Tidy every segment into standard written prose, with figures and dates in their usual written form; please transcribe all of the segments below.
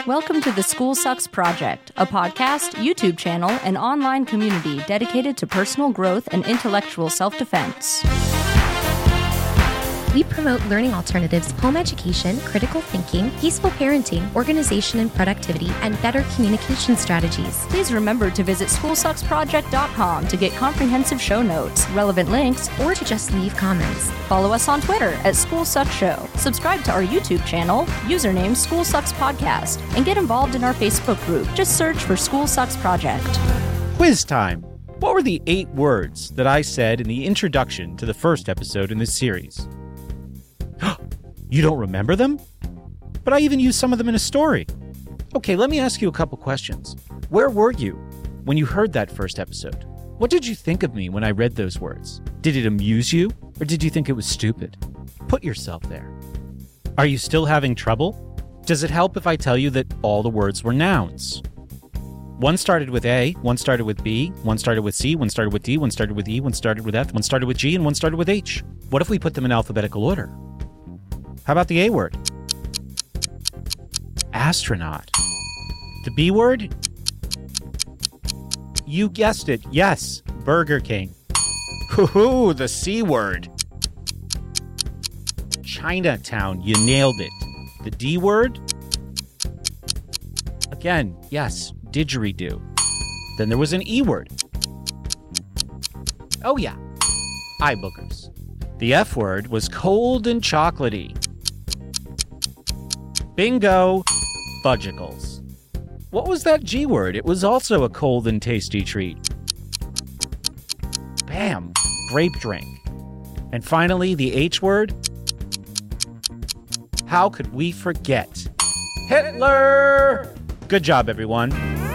Welcome to the School Sucks Project, a podcast, YouTube channel, and online community dedicated to personal growth and intellectual self-defense. We promote learning alternatives, home education, critical thinking, peaceful parenting, organization and productivity, and better communication strategies. Please remember to visit schoolsucksproject.com to get comprehensive show notes, relevant links, Or to just leave comments. follow us on Twitter at SchoolSucksShow, subscribe to our YouTube channel, username School Sucks Podcast, and get involved in our Facebook group. Just search for School Sucks Project. Quiz time. What were the 8 words that I said in the introduction to the first episode in this series? You don't remember them? But I even used some of them in a story. Okay, let me ask you a couple questions. Where were you when you heard that first episode? What did you think of me when I read those words? Did it amuse you, or did you think it was stupid? Put yourself there. Are you still having trouble? Does it help if I tell you that all the words were nouns? One started with A, one started with B, one started with C, one started with D, one started with E, one started with F, one started with G, and one started with H. What if we put them in alphabetical order? How about the A word? Astronaut. The B word? You guessed it. Yes, Burger King. Hoo-hoo, the C word. Chinatown. You nailed it. The D word? Again, yes, didgeridoo. Then there was an E word. Oh yeah, eye boogers. The F word was cold and chocolatey. Bingo, fudgicles. What was that G word? It was also a cold and tasty treat. Bam, grape drink. And finally, the H word. How could we forget? Hitler! Good job, everyone.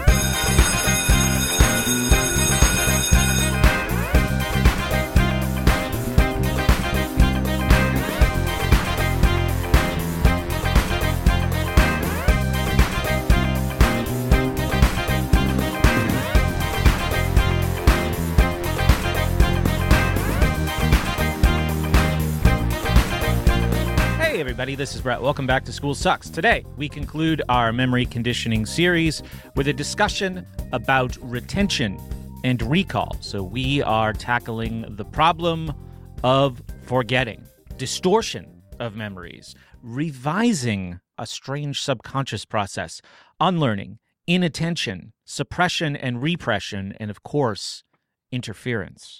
Hey everybody, this is Brett. Welcome back to School Sucks. Today, we conclude our memory conditioning series with a discussion about retention and recall. So we are tackling the problem of forgetting, distortion of memories, revising a strange subconscious process, unlearning, inattention, suppression and repression, and of course, interference.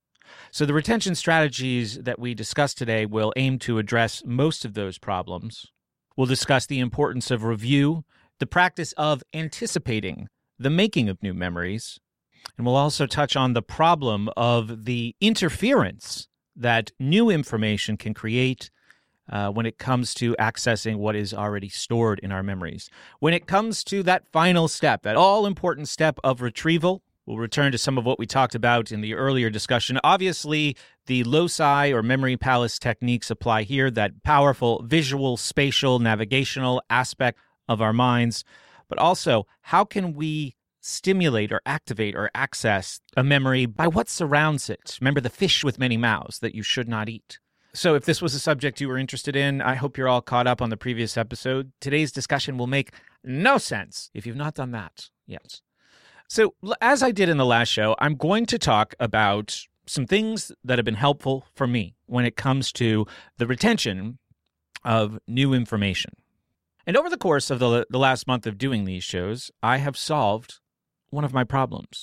So the retention strategies that we discuss today will aim to address most of those problems. We'll discuss the importance of review, the practice of anticipating the making of new memories, and we'll also touch on the problem of the interference that new information can create when it comes to accessing what is already stored in our memories. When it comes to that final step, that all-important step of retrieval, we'll return to some of what we talked about in the earlier discussion. Obviously, the loci or memory palace techniques apply here, that powerful visual, spatial, navigational aspect of our minds. But also, how can we stimulate or activate or access a memory by what surrounds it? Remember the fish with many mouths that you should not eat. So if this was a subject you were interested in, I hope you're all caught up on the previous episode. Today's discussion will make no sense if you've not done that yet. So, as I did in the last show, I'm going to talk about some things that have been helpful for me when it comes to the retention of new information. And over the course of the last month of doing these shows, I have solved one of my problems.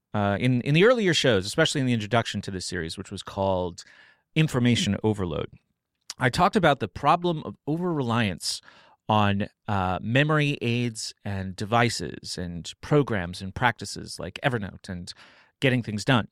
In the earlier shows, especially in the introduction to this series, which was called Information Overload, I talked about the problem of over-reliance on memory aids and devices and programs and practices like Evernote and getting things done.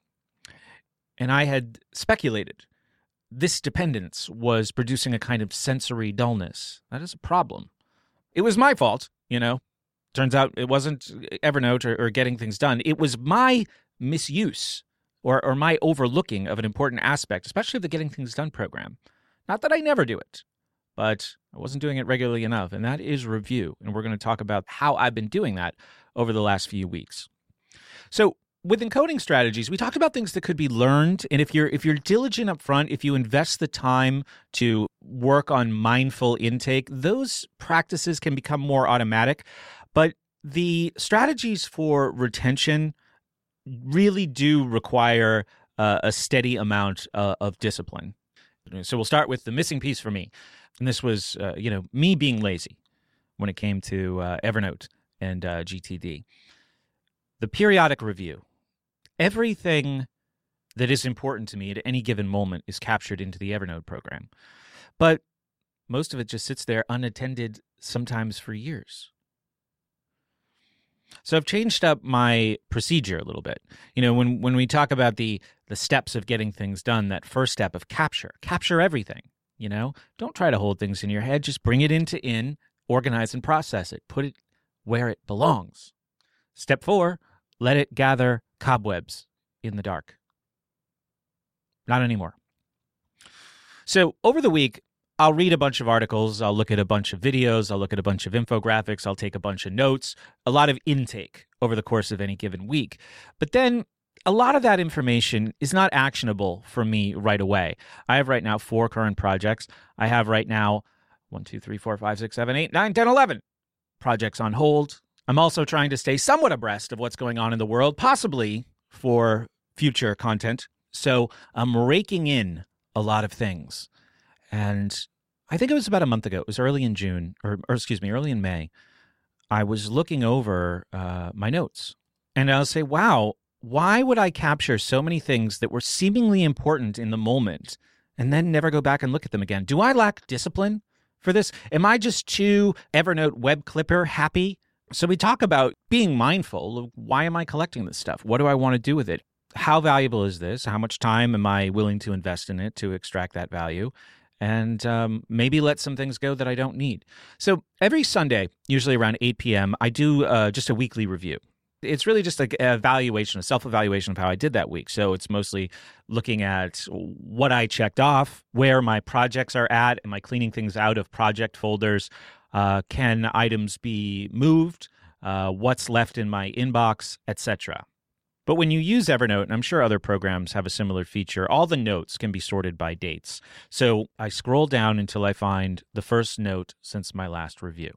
And I had speculated this dependence was producing a kind of sensory dullness. That is a problem. It was my fault, you know. Turns out it wasn't Evernote or getting things done. It was my misuse or my overlooking of an important aspect, especially of the Getting Things Done program. Not that I never do it, but I wasn't doing it regularly enough, and that is review. And we're going to talk about how I've been doing that over the last few weeks. So with encoding strategies, we talked about things that could be learned, and if you're diligent up front, if you invest the time to work on mindful intake, those practices can become more automatic. But the strategies for retention really do require a steady amount of discipline. So we'll start with the missing piece for me. And this was, me being lazy when it came to Evernote and GTD. The periodic review. Everything that is important to me at any given moment is captured into the Evernote program. But most of it just sits there unattended, sometimes for years. So I've changed up my procedure a little bit. When we talk about the steps of getting things done, that first step of capture everything. Don't try to hold things in your head. Just bring it in, organize and process it. Put it where it belongs. Step 4, let it gather cobwebs in the dark. Not anymore. So over the week, I'll read a bunch of articles, I'll look at a bunch of videos, I'll look at a bunch of infographics, I'll take a bunch of notes, a lot of intake over the course of any given week. But then a lot of that information is not actionable for me right away. I have right now 4 current projects. I have right now 1, 2, 3, 4, 5, 6, 7, 8, 9, 10, 11 projects on hold. I'm also trying to stay somewhat abreast of what's going on in the world, possibly for future content. So I'm raking in a lot of things. And I think it was about a month ago. It was early in June, early in May. I was looking over my notes. And I'll say, wow, why would I capture so many things that were seemingly important in the moment and then never go back and look at them again? Do I lack discipline for this? Am I just too Evernote web clipper happy? So we talk about being mindful of, why am I collecting this stuff? What do I want to do with it? How valuable is this? How much time am I willing to invest in it to extract that value? And maybe let some things go that I don't need. So every Sunday, usually around 8 p.m., I do just a weekly review. It's really just an evaluation, a self-evaluation of how I did that week. So it's mostly looking at what I checked off, where my projects are at, am I cleaning things out of project folders, can items be moved, what's left in my inbox, etc. But when you use Evernote, and I'm sure other programs have a similar feature, all the notes can be sorted by dates. So I scroll down until I find the first note since my last review.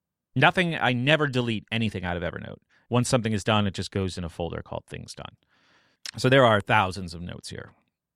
I never delete anything out of Evernote. Once something is done, it just goes in a folder called Things Done. So there are thousands of notes here.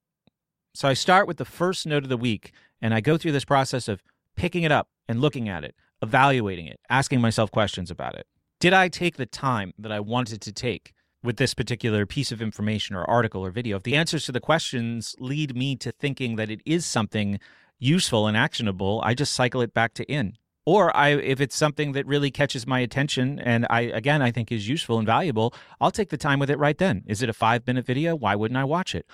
So I start with the first note of the week, and I go through this process of picking it up and looking at it, evaluating it, asking myself questions about it. Did I take the time that I wanted to take with this particular piece of information or article or video? If the answers to the questions lead me to thinking that it is something useful and actionable, I just cycle it back to in. Or if it's something that really catches my attention and I think is useful and valuable, I'll take the time with it right then. Is it a 5-minute video? Why wouldn't I watch it?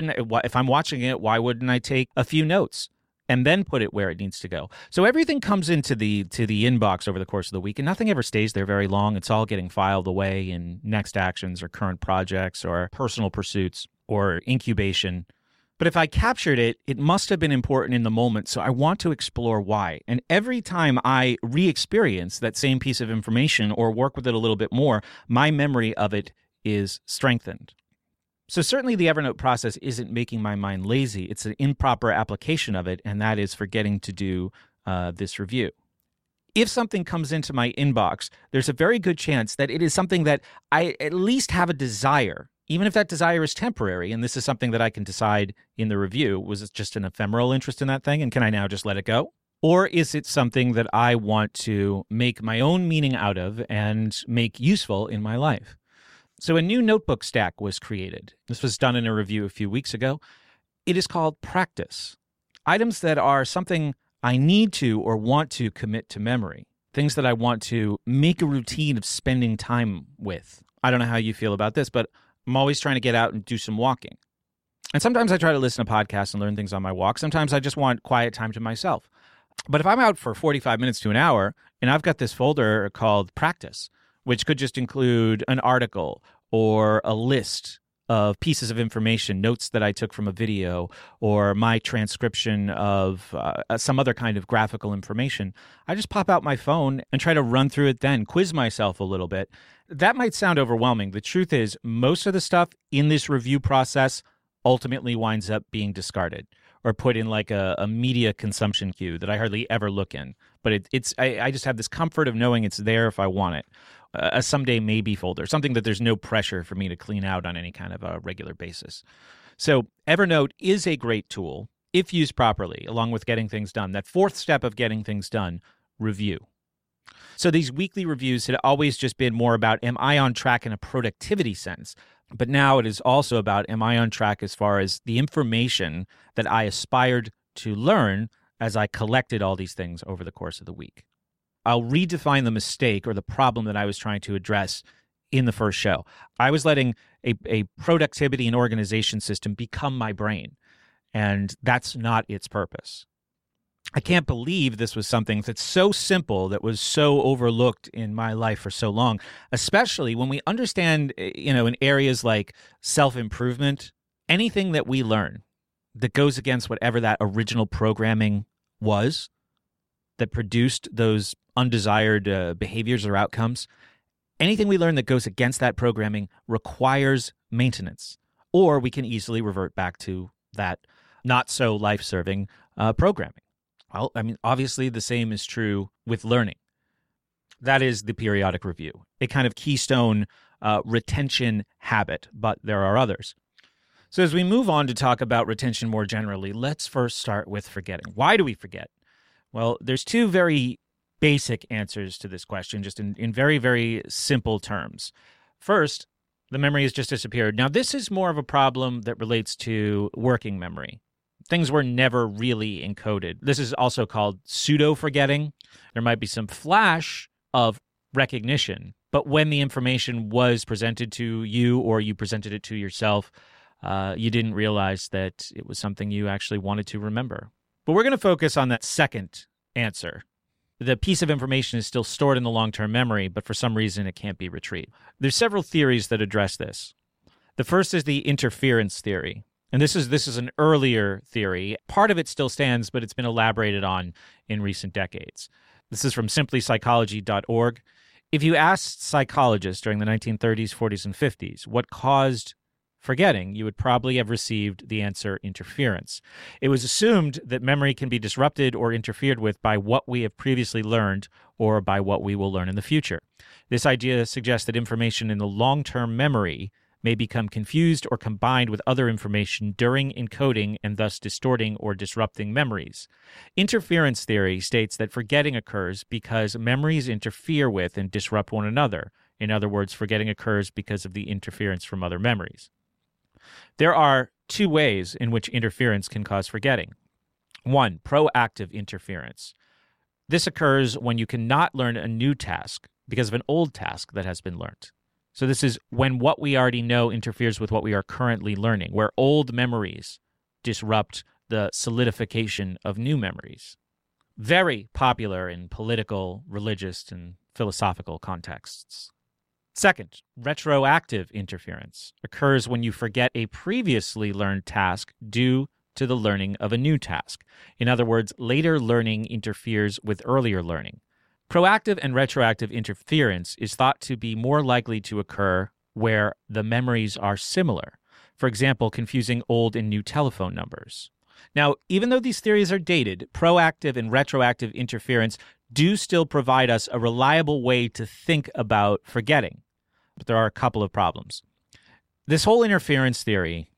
If I'm watching it, why wouldn't I take a few notes and then put it where it needs to go? So everything comes into the inbox over the course of the week, and nothing ever stays there very long. It's all getting filed away in next actions or current projects or personal pursuits or incubation. But if I captured it, it must have been important in the moment, so I want to explore why. And every time I re-experience that same piece of information or work with it a little bit more, my memory of it is strengthened. So certainly the Evernote process isn't making my mind lazy. It's an improper application of it, and that is forgetting to do this review. If something comes into my inbox, there's a very good chance that it is something that I at least have a desire, even if that desire is temporary, and this is something that I can decide in the review. Was it just an ephemeral interest in that thing, and can I now just let it go? Or is it something that I want to make my own meaning out of and make useful in my life? So a new notebook stack was created. This was done in a review a few weeks ago. It is called Practice. Items that are something I need to or want to commit to memory. Things that I want to make a routine of spending time with. I don't know how you feel about this, but I'm always trying to get out and do some walking. And sometimes I try to listen to podcasts and learn things on my walk. Sometimes I just want quiet time to myself. But if I'm out for 45 minutes to an hour and I've got this folder called Practice, which could just include an article or a list of pieces of information, notes that I took from a video, or my transcription of some other kind of graphical information, I just pop out my phone and try to run through it then, quiz myself a little bit. That might sound overwhelming. The truth is, most of the stuff in this review process ultimately winds up being discarded, or put in like a media consumption queue that I hardly ever look in. But I just have this comfort of knowing it's there if I want it. A someday maybe folder, something that there's no pressure for me to clean out on any kind of a regular basis. So Evernote is a great tool if used properly, along with getting things done. That fourth step of getting things done, review. So these weekly reviews had always just been more about, am I on track in a productivity sense? But now it is also about, am I on track as far as the information that I aspired to learn as I collected all these things over the course of the week? I'll redefine the mistake or the problem that I was trying to address in the first show. I was letting a productivity and organization system become my brain, and that's not its purpose. I can't believe this was something that's so simple that was so overlooked in my life for so long, especially when we understand, in areas like self-improvement, anything that we learn that goes against whatever that original programming was that produced those undesired behaviors or outcomes, anything we learn that goes against that programming requires maintenance, or we can easily revert back to that not so life-serving programming. Well, obviously the same is true with learning. That is the periodic review, a kind of keystone retention habit, but there are others. So as we move on to talk about retention more generally, let's first start with forgetting. Why do we forget? Well, there's two very basic answers to this question, just in very, very simple terms. First, the memory has just disappeared. Now, this is more of a problem that relates to working memory. Things were never really encoded. This is also called pseudo-forgetting. There might be some flash of recognition, but when the information was presented to you or you presented it to yourself, you didn't realize that it was something you actually wanted to remember. But we're going to focus on that second answer. The piece of information is still stored in the long-term memory, but for some reason it can't be retrieved. There's several theories that address this. The first is the interference theory. And this is an earlier theory. Part of it still stands, but it's been elaborated on in recent decades. This is from simplypsychology.org. If you asked psychologists during the 1930s, 40s, and 50s what caused forgetting, you would probably have received the answer interference. It was assumed that memory can be disrupted or interfered with by what we have previously learned or by what we will learn in the future. This idea suggests that information in the long-term memory may become confused or combined with other information during encoding and thus distorting or disrupting memories. Interference theory states that forgetting occurs because memories interfere with and disrupt one another. In other words, forgetting occurs because of the interference from other memories. There are two ways in which interference can cause forgetting. One, proactive interference. This occurs when you cannot learn a new task because of an old task that has been learned. So this is when what we already know interferes with what we are currently learning, where old memories disrupt the solidification of new memories. Very popular in political, religious, and philosophical contexts. Second, retroactive interference occurs when you forget a previously learned task due to the learning of a new task. In other words, later learning interferes with earlier learning. Proactive and retroactive interference is thought to be more likely to occur where the memories are similar. For example, confusing old and new telephone numbers. Now, even though these theories are dated, proactive and retroactive interference do still provide us a reliable way to think about forgetting. But there are a couple of problems. This whole interference theory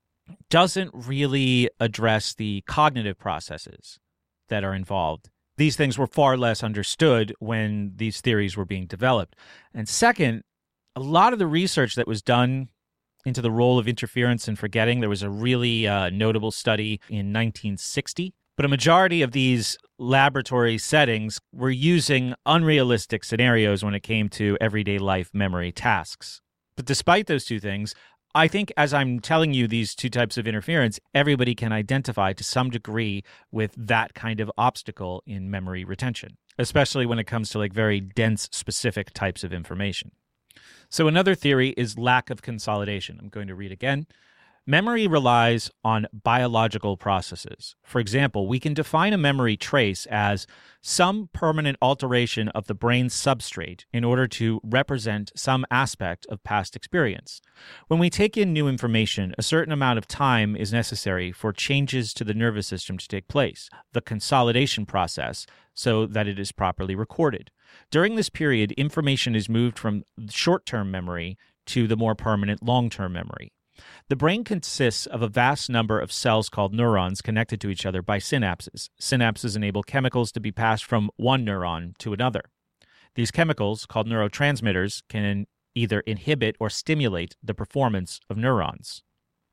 doesn't really address the cognitive processes that are involved. These things were far less understood when these theories were being developed. And second, a lot of the research that was done into the role of interference and forgetting, there was a really notable study in 1960, but a majority of these laboratory settings were using unrealistic scenarios when it came to everyday life memory tasks. But despite those two things, I think as I'm telling you these two types of interference, everybody can identify to some degree with that kind of obstacle in memory retention, especially when it comes to like very dense, specific types of information. So another theory is lack of consolidation. I'm going to read again. Memory relies on biological processes. For example, we can define a memory trace as some permanent alteration of the brain's substrate in order to represent some aspect of past experience. When we take in new information, a certain amount of time is necessary for changes to the nervous system to take place, the consolidation process, so that it is properly recorded. During this period, information is moved from short-term memory to the more permanent long-term memory. The brain consists of a vast number of cells called neurons connected to each other by synapses. Synapses enable chemicals to be passed from one neuron to another. These chemicals, called neurotransmitters, can either inhibit or stimulate the performance of neurons.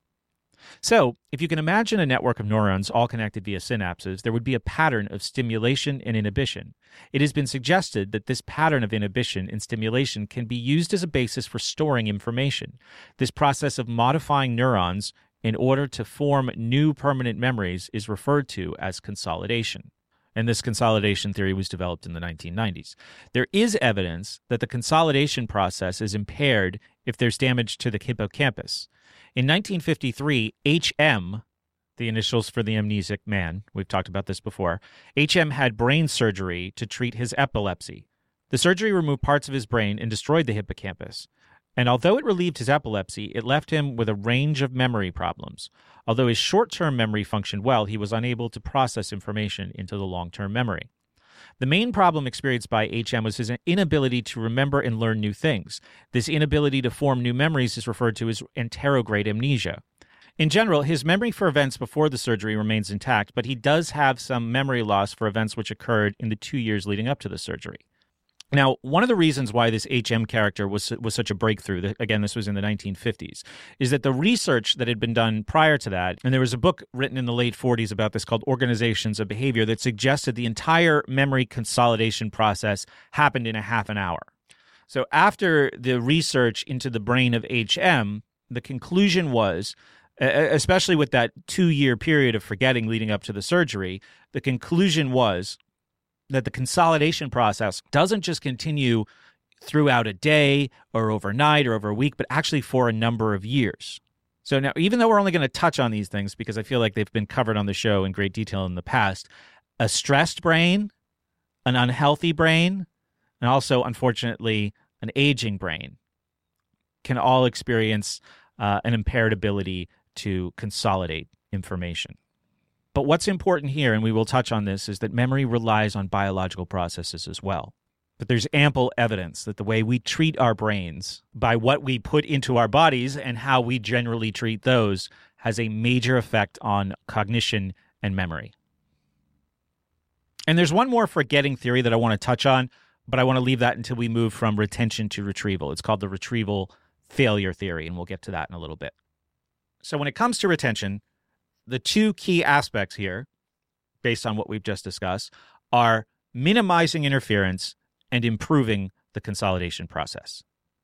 So, if you can imagine a network of neurons all connected via synapses, there would be a pattern of stimulation and inhibition. It has been suggested that this pattern of inhibition and stimulation can be used as a basis for storing information. This process of modifying neurons in order to form new permanent memories is referred to as consolidation. And this consolidation theory was developed in the 1990s. There is evidence that the consolidation process is impaired if there's damage to the hippocampus. In 1953, H.M., the initials for the amnesic man, we've talked about this before, H.M. had brain surgery to treat his epilepsy. The surgery removed parts of his brain and destroyed the hippocampus. And although it relieved his epilepsy, it left him with a range of memory problems. Although his short-term memory functioned well, he was unable to process information into the long-term memory. The main problem experienced by H.M. was his inability to remember and learn new things. This inability to form new memories is referred to as anterograde amnesia. In general, his memory for events before the surgery remains intact, but he does have some memory loss for events which occurred in the 2 years leading up to the surgery. Now, one of the reasons why this H.M. character was such a breakthrough, again, this was in the 1950s, is that the research that had been done prior to that, and there was a book written in the late 40s about this called Organizations of Behavior that suggested the entire memory consolidation process happened in a half an hour. So after the research into the brain of H.M., the conclusion was, especially with that 2-year period of forgetting leading up to the surgery, the conclusion was that the consolidation process doesn't just continue throughout a day or overnight or over a week, but actually for a number of years. So now, even though we're only going to touch on these things because I feel like they've been covered on the show in great detail in the past, a stressed brain, an unhealthy brain, and also, unfortunately, an aging brain can all experience an impaired ability to consolidate information. But what's important here, and we will touch on this, is that memory relies on biological processes as well. But there's ample evidence that the way we treat our brains by what we put into our bodies and how we generally treat those has a major effect on cognition and memory. And there's one more forgetting theory that I want to touch on, but I want to leave that until we move from retention to retrieval. It's called the retrieval failure theory, and we'll get to that in a little bit. So when it comes to retention, the two key aspects here, based on what we've just discussed, are minimizing interference and improving the consolidation process.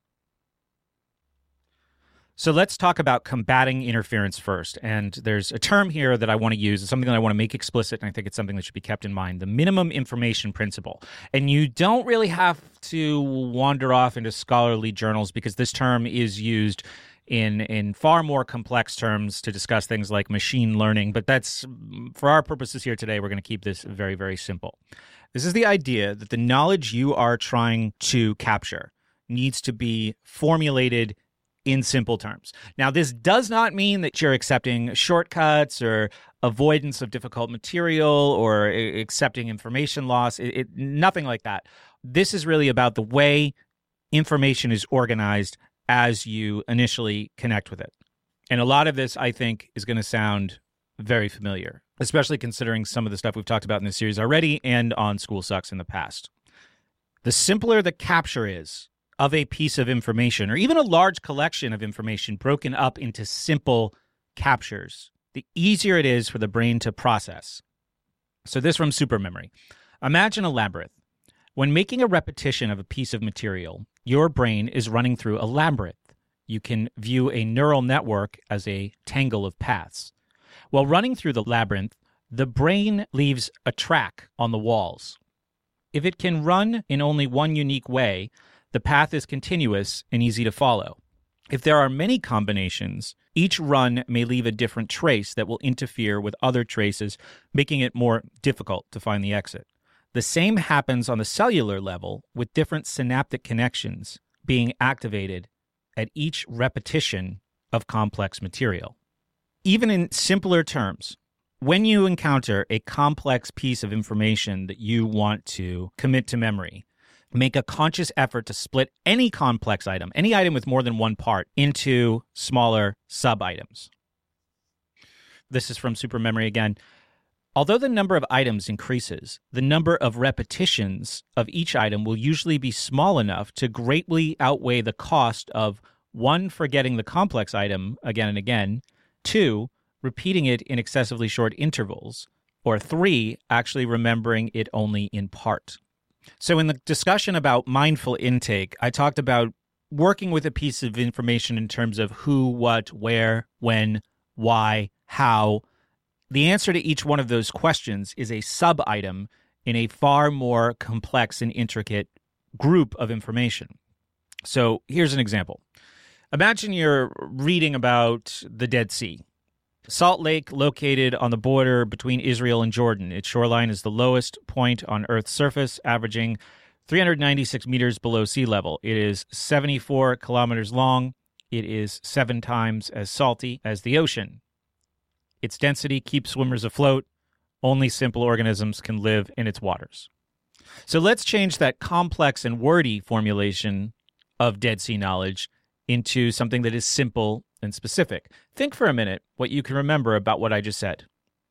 So let's talk about combating interference first. And there's a term here that I want to use. It's something that I want to make explicit, and I think it's something that should be kept in mind, the minimum information principle. And you don't really have to wander off into scholarly journals because this term is used in far more complex terms to discuss things like machine learning. But that's, for our purposes here today, we're going to keep this very, very simple. This is the idea that the knowledge you are trying to capture needs to be formulated in simple terms. Now, this does not mean that you're accepting shortcuts or avoidance of difficult material or accepting information loss. Nothing like that. This is really about the way information is organized as you initially connect with it. And a lot of this, I think, is going to sound very familiar, especially considering some of the stuff we've talked about in this series already and on School Sucks in the past. The simpler the capture is of a piece of information, or even a large collection of information broken up into simple captures, the easier it is for the brain to process. So this from Supermemory. Imagine a labyrinth. When making a repetition of a piece of material, your brain is running through a labyrinth. You can view a neural network as a tangle of paths. While running through the labyrinth, the brain leaves a track on the walls. If it can run in only one unique way, the path is continuous and easy to follow. If there are many combinations, each run may leave a different trace that will interfere with other traces, making it more difficult to find the exit. The same happens on the cellular level, with different synaptic connections being activated at each repetition of complex material. Even in simpler terms, when you encounter a complex piece of information that you want to commit to memory, make a conscious effort to split any complex item, any item with more than one part, into smaller sub-items. This is from Supermemory again. Although the number of items increases, the number of repetitions of each item will usually be small enough to greatly outweigh the cost of 1, forgetting the complex item again and again, 2, repeating it in excessively short intervals, or 3, actually remembering it only in part. So in the discussion about mindful intake, I talked about working with a piece of information in terms of who, what, where, when, why, how. The answer to each one of those questions is a sub-item in a far more complex and intricate group of information. So here's an example. Imagine you're reading about the Dead Sea. Salt Lake, located on the border between Israel and Jordan. Its shoreline is the lowest point on Earth's surface, averaging 396 meters below sea level. It is 74 kilometers long. It is 7 times as salty as the ocean. Its density keeps swimmers afloat. Only simple organisms can live in its waters. So let's change that complex and wordy formulation of Dead Sea knowledge into something that is simple and specific. Think for a minute what you can remember about what I just said.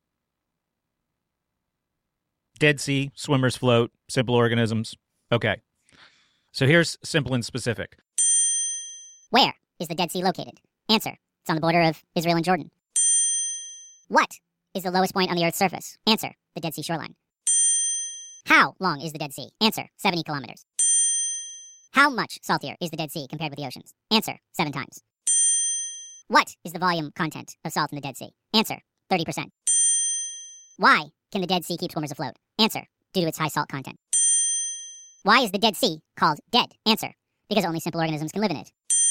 Dead Sea, swimmers float, simple organisms. Okay. So here's simple and specific. Where is the Dead Sea located? Answer. It's on the border of Israel and Jordan. What is the lowest point on the Earth's surface? Answer. The Dead Sea shoreline. How long is the Dead Sea? Answer. 70 kilometers. How much saltier is the Dead Sea compared with the oceans? Answer. 7 times. What is the volume content of salt in the Dead Sea? Answer. 30%. Why can the Dead Sea keep swimmers afloat? Answer. Due to its high salt content. Why is the Dead Sea called dead? Answer. Because only simple organisms can live in it.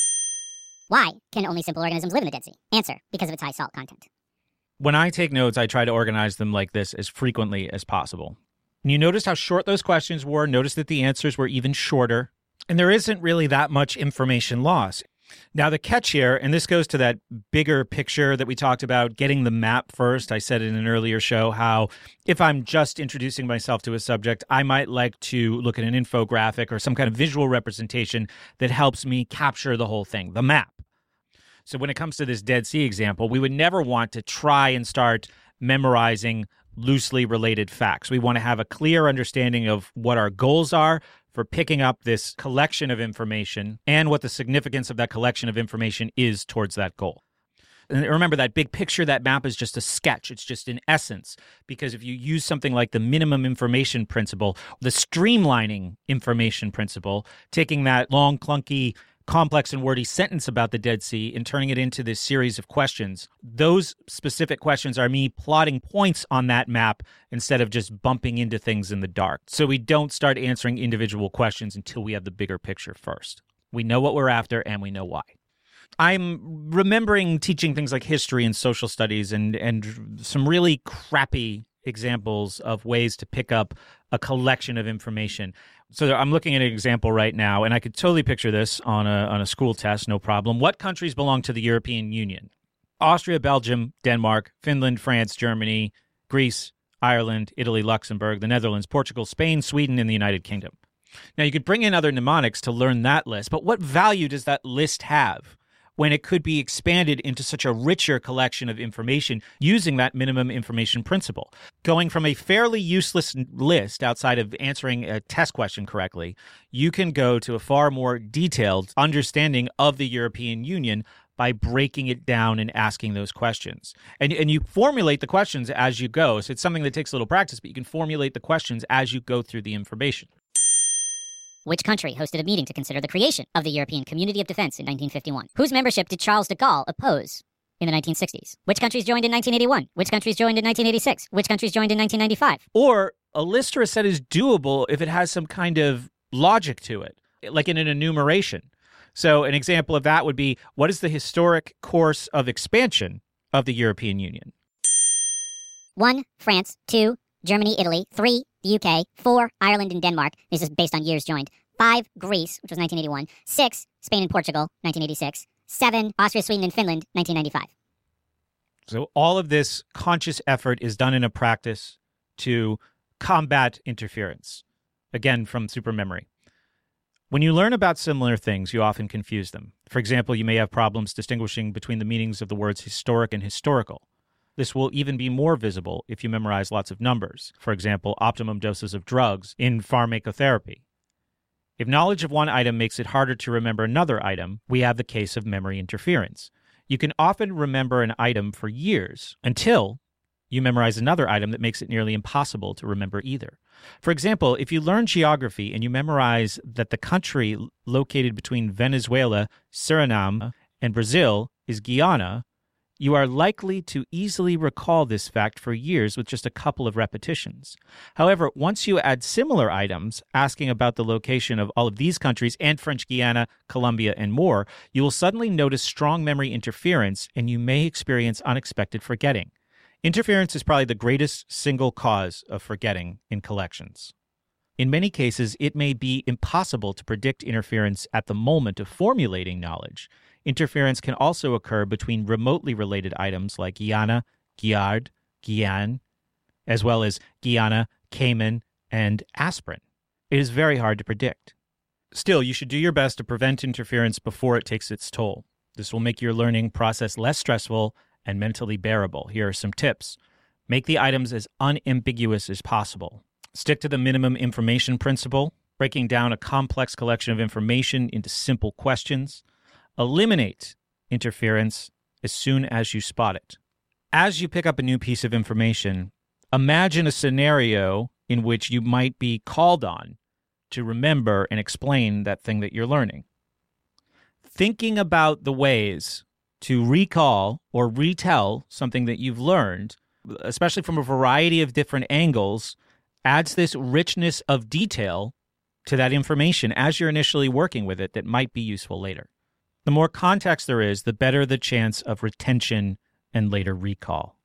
Why can only simple organisms live in the Dead Sea? Answer. Because of its high salt content. When I take notes, I try to organize them like this as frequently as possible. And you noticed how short those questions were. Notice that the answers were even shorter. And there isn't really that much information loss. Now, the catch here, and this goes to that bigger picture that we talked about, getting the map first. I said in an earlier show how if I'm just introducing myself to a subject, I might like to look at an infographic or some kind of visual representation that helps me capture the whole thing, the map. So when it comes to this Dead Sea example, we would never want to try and start memorizing loosely related facts. We want to have a clear understanding of what our goals are for picking up this collection of information and what the significance of that collection of information is towards that goal. And remember, that big picture, that map is just a sketch. It's just an essence, because if you use something like the minimum information principle, the streamlining information principle, taking that long, clunky, complex and wordy sentence about the Dead Sea and turning it into this series of questions. Those specific questions are me plotting points on that map instead of just bumping into things in the dark. So we don't start answering individual questions until we have the bigger picture first. We know what we're after and we know why. I'm remembering teaching things like history and social studies and some really crappy examples of ways to pick up a collection of information. So I'm looking at an example right now, and I could totally picture this on a school test, no problem. What countries belong to the European Union? Austria, Belgium, Denmark, Finland, France, Germany, Greece, Ireland, Italy, Luxembourg, the Netherlands, Portugal, Spain, Sweden, and the United Kingdom. Now, you could bring in other mnemonics to learn that list, but what value does that list have when it could be expanded into such a richer collection of information using that minimum information principle? Going from a fairly useless list outside of answering a test question correctly, you can go to a far more detailed understanding of the European Union by breaking it down and asking those questions. And you formulate the questions as you go. So it's something that takes a little practice, but you can formulate the questions as you go through the information. Which country hosted a meeting to consider the creation of the European Community of Defense in 1951? Whose membership did Charles de Gaulle oppose in the 1960s? Which countries joined in 1981? Which countries joined in 1986? Which countries joined in 1995? Or a list or a set is doable if it has some kind of logic to it, like in an enumeration. So an example of that would be, what is the historic course of expansion of the European Union? 1. France. 2. Germany, Italy. 3. The UK. 4. Ireland and Denmark. This is based on years joined. 5. Greece, which was 1981. 6. Spain and Portugal, 1986. 7. Austria, Sweden, and Finland, 1995. So all of this conscious effort is done in a practice to combat interference, again, from supermemory. When you learn about similar things, you often confuse them. For example, you may have problems distinguishing between the meanings of the words historic and historical. This will even be more visible if you memorize lots of numbers. For example, optimum doses of drugs in pharmacotherapy. If knowledge of one item makes it harder to remember another item, we have the case of memory interference. You can often remember an item for years until you memorize another item that makes it nearly impossible to remember either. For example, if you learn geography and you memorize that the country located between Venezuela, Suriname, and Brazil is Guyana, you are likely to easily recall this fact for years with just a couple of repetitions. However, once you add similar items asking about the location of all of these countries and French Guiana, Colombia, and more, you will suddenly notice strong memory interference and you may experience unexpected forgetting. Interference is probably the greatest single cause of forgetting in collections. In many cases, it may be impossible to predict interference at the moment of formulating knowledge. Interference can also occur between remotely related items like Guyana, Giard, Guyane, as well as Guyana, Cayman, and aspirin. It is very hard to predict. Still, you should do your best to prevent interference before it takes its toll. This will make your learning process less stressful and mentally bearable. Here are some tips. Make the items as unambiguous as possible. Stick to the minimum information principle, breaking down a complex collection of information into simple questions. Eliminate interference as soon as you spot it. As you pick up a new piece of information, imagine a scenario in which you might be called on to remember and explain that thing that you're learning. Thinking about the ways to recall or retell something that you've learned, especially from a variety of different angles, adds this richness of detail to that information as you're initially working with it that might be useful later. The more context there is, the better the chance of retention and later recall.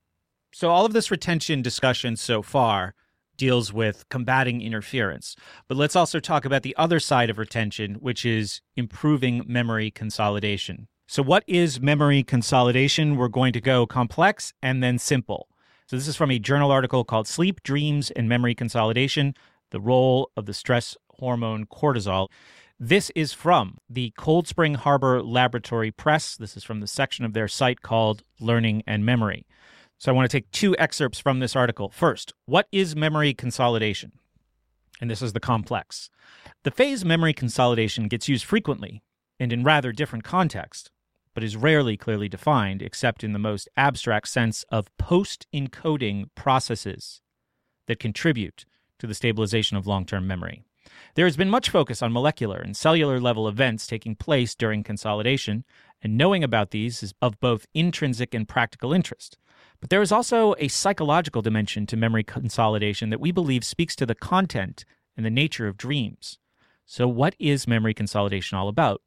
So all of this retention discussion so far deals with combating interference. But let's also talk about the other side of retention, which is improving memory consolidation. So what is memory consolidation? We're going to go complex and then simple. So this is from a journal article called Sleep, Dreams, and Memory Consolidation, the Role of the Stress Hormone Cortisol. This is from the Cold Spring Harbor Laboratory Press. This is from the section of their site called Learning and Memory. So I want to take two excerpts from this article. First, what is memory consolidation? And this is the complex. The phrase memory consolidation gets used frequently and in rather different contexts, but is rarely clearly defined except in the most abstract sense of post-encoding processes that contribute to the stabilization of long-term memory. There has been much focus on molecular and cellular level events taking place during consolidation, and knowing about these is of both intrinsic and practical interest. But there is also a psychological dimension to memory consolidation that we believe speaks to the content and the nature of dreams. So what is memory consolidation all about?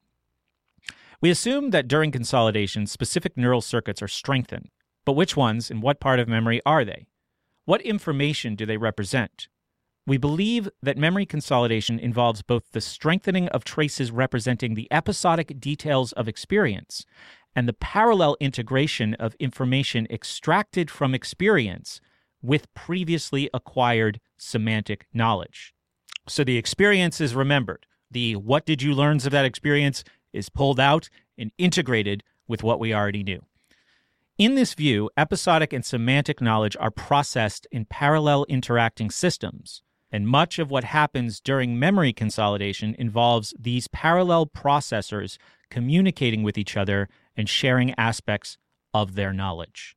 We assume that during consolidation, specific neural circuits are strengthened. But which ones and what part of memory are they? What information do they represent? We believe that memory consolidation involves both the strengthening of traces representing the episodic details of experience and the parallel integration of information extracted from experience with previously acquired semantic knowledge. So the experience is remembered. The what did you learns of that experience is pulled out and integrated with what we already knew. In this view, episodic and semantic knowledge are processed in parallel interacting systems. And much of what happens during memory consolidation involves these parallel processors communicating with each other and sharing aspects of their knowledge.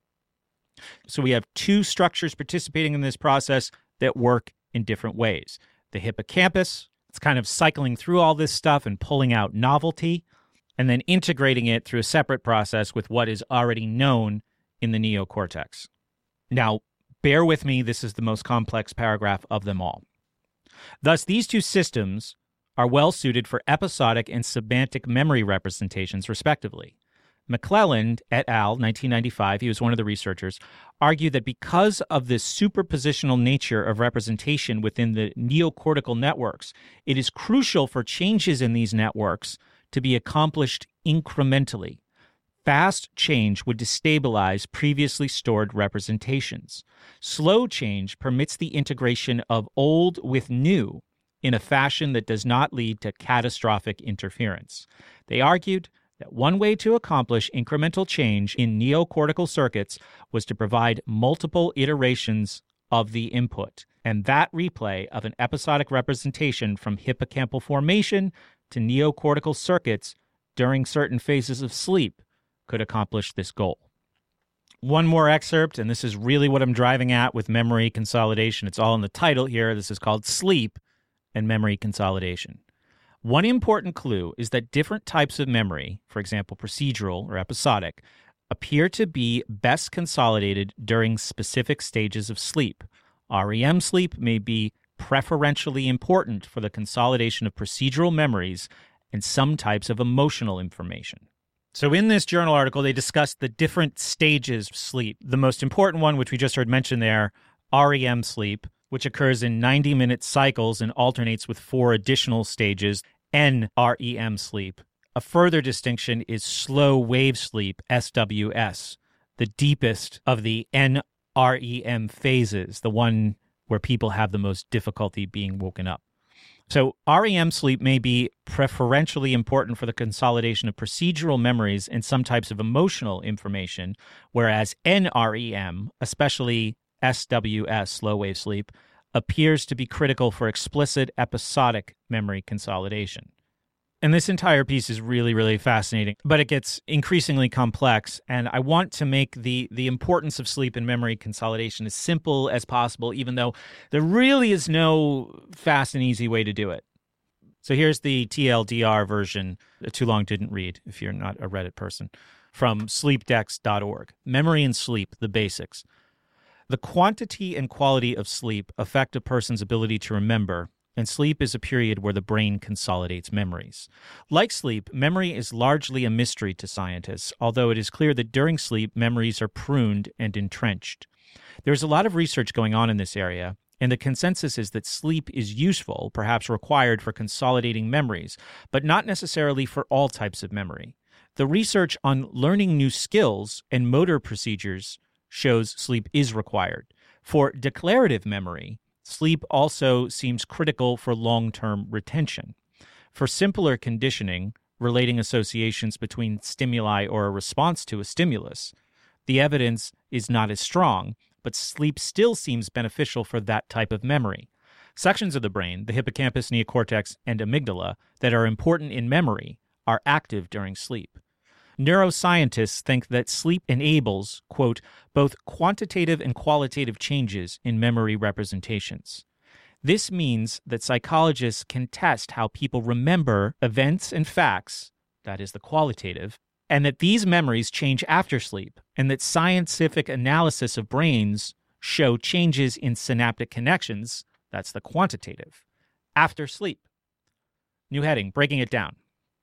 So we have two structures participating in this process that work in different ways. The hippocampus, it's kind of cycling through all this stuff and pulling out novelty, and then integrating it through a separate process with what is already known in the neocortex. Now, bear with me, this is the most complex paragraph of them all. Thus, these two systems are well suited for episodic and semantic memory representations, respectively. McClelland et al., 1995, he was one of the researchers, argued that because of the superpositional nature of representation within the neocortical networks, it is crucial for changes in these networks to be accomplished incrementally. Fast change would destabilize previously stored representations. Slow change permits the integration of old with new in a fashion that does not lead to catastrophic interference. They argued that one way to accomplish incremental change in neocortical circuits was to provide multiple iterations of the input, and that replay of an episodic representation from hippocampal formation to neocortical circuits during certain phases of sleep could accomplish this goal. One more excerpt, and this is really what I'm driving at with memory consolidation. It's all in the title here. This is called Sleep and Memory Consolidation. One important clue is that different types of memory, for example, procedural or episodic, appear to be best consolidated during specific stages of sleep. REM sleep may be preferentially important for the consolidation of procedural memories and some types of emotional information. So in this journal article, they discussed the different stages of sleep. The most important one, which we just heard mentioned there, REM sleep, which occurs in 90-minute cycles and alternates with 4 additional stages, NREM sleep. A further distinction is slow wave sleep, SWS, the deepest of the NREM phases, the one where people have the most difficulty being woken up. So REM sleep may be preferentially important for the consolidation of procedural memories and some types of emotional information, whereas NREM, especially SWS, slow wave sleep, appears to be critical for explicit episodic memory consolidation. And this entire piece is really, really fascinating, but it gets increasingly complex, and I want to make the importance of sleep and memory consolidation as simple as possible, even though there really is no fast and easy way to do it. So here's the TLDR version, too long didn't read if you're not a Reddit person, from sleepdex.org. Memory and sleep, the basics. The quantity and quality of sleep affect a person's ability to remember, and sleep is a period where the brain consolidates memories. Like sleep, memory is largely a mystery to scientists, although it is clear that during sleep, memories are pruned and entrenched. There's a lot of research going on in this area, and the consensus is that sleep is useful, perhaps required for consolidating memories, but not necessarily for all types of memory. The research on learning new skills and motor procedures shows sleep is required. For declarative memory, sleep also seems critical for long-term retention. For simpler conditioning, relating associations between stimuli or a response to a stimulus, the evidence is not as strong, but sleep still seems beneficial for that type of memory. Sections of the brain, the hippocampus, neocortex, and amygdala, that are important in memory are active during sleep. Neuroscientists think that sleep enables, quote, both quantitative and qualitative changes in memory representations. This means that psychologists can test how people remember events and facts, that is the qualitative, and that these memories change after sleep, and that scientific analysis of brains show changes in synaptic connections, that's the quantitative, after sleep. New heading, breaking it down.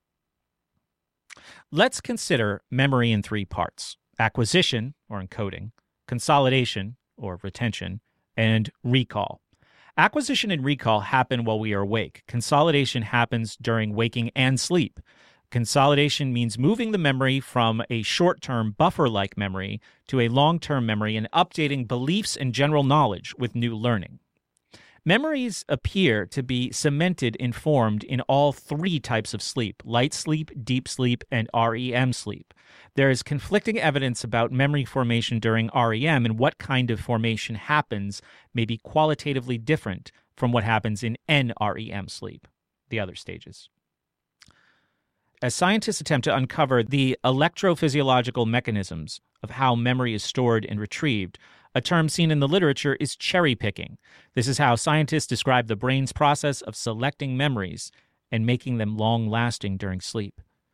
Let's consider memory in 3 parts: acquisition, or encoding, consolidation, or retention, and recall. Acquisition and recall happen while we are awake. Consolidation happens during waking and sleep. Consolidation means moving the memory from a short-term buffer-like memory to a long-term memory and updating beliefs and general knowledge with new learning. Memories appear to be cemented and formed in all 3 types of sleep: light sleep, deep sleep, and REM sleep. There is conflicting evidence about memory formation during REM, and what kind of formation happens may be qualitatively different from what happens in NREM sleep, the other stages. As scientists attempt to uncover the electrophysiological mechanisms of how memory is stored and retrieved, a term seen in the literature is cherry picking. This is how scientists describe the brain's process of selecting memories and making them long-lasting during sleep.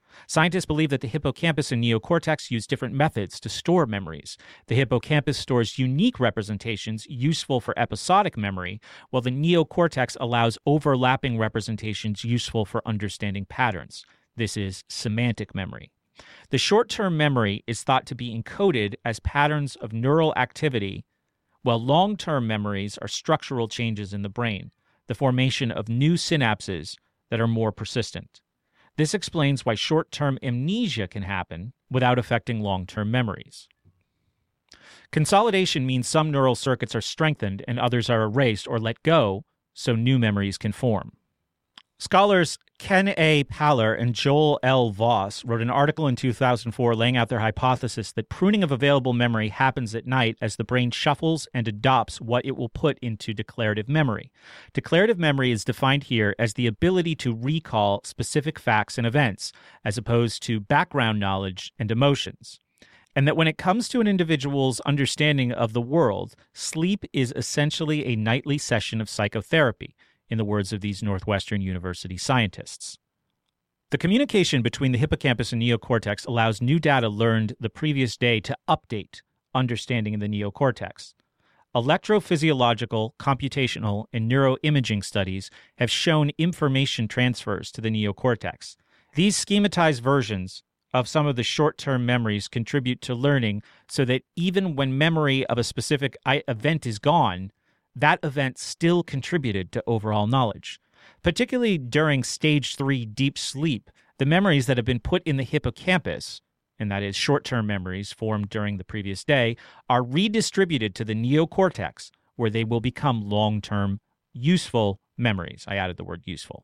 Scientists believe that the hippocampus and neocortex use different methods to store memories. The hippocampus stores unique representations useful for episodic memory, while the neocortex allows overlapping representations useful for understanding patterns. This is semantic memory. The short-term memory is thought to be encoded as patterns of neural activity, while long-term memories are structural changes in the brain, the formation of new synapses that are more persistent. This explains why short-term amnesia can happen without affecting long-term memories. Consolidation means some neural circuits are strengthened and others are erased or let go so new memories can form. Scholars Ken A. Paller and Joel L. Voss wrote an article in 2004 laying out their hypothesis that pruning of available memory happens at night as the brain shuffles and adopts what it will put into declarative memory. Declarative memory is defined here as the ability to recall specific facts and events, as opposed to background knowledge and emotions. And that when it comes to an individual's understanding of the world, sleep is essentially a nightly session of psychotherapy, in the words of these Northwestern University scientists. The communication between the hippocampus and neocortex allows new data learned the previous day to update understanding in the neocortex. Electrophysiological, computational, and neuroimaging studies have shown information transfers to the neocortex. These schematized versions of some of the short-term memories contribute to learning so that even when memory of a specific event is gone, that event still contributed to overall knowledge. Particularly during stage 3 deep sleep, the memories that have been put in the hippocampus, and that is short-term memories formed during the previous day, are redistributed to the neocortex, where they will become long-term useful memories. I added the word useful.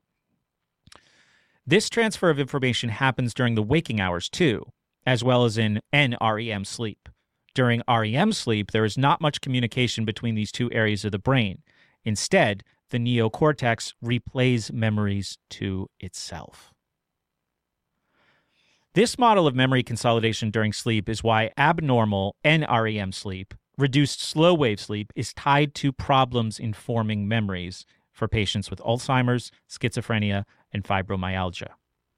This transfer of information happens during the waking hours too, as well as in NREM sleep. During REM sleep, there is not much communication between these two areas of the brain. Instead, the neocortex replays memories to itself. This model of memory consolidation during sleep is why abnormal NREM sleep, reduced slow-wave sleep, is tied to problems in forming memories for patients with Alzheimer's, schizophrenia, and fibromyalgia.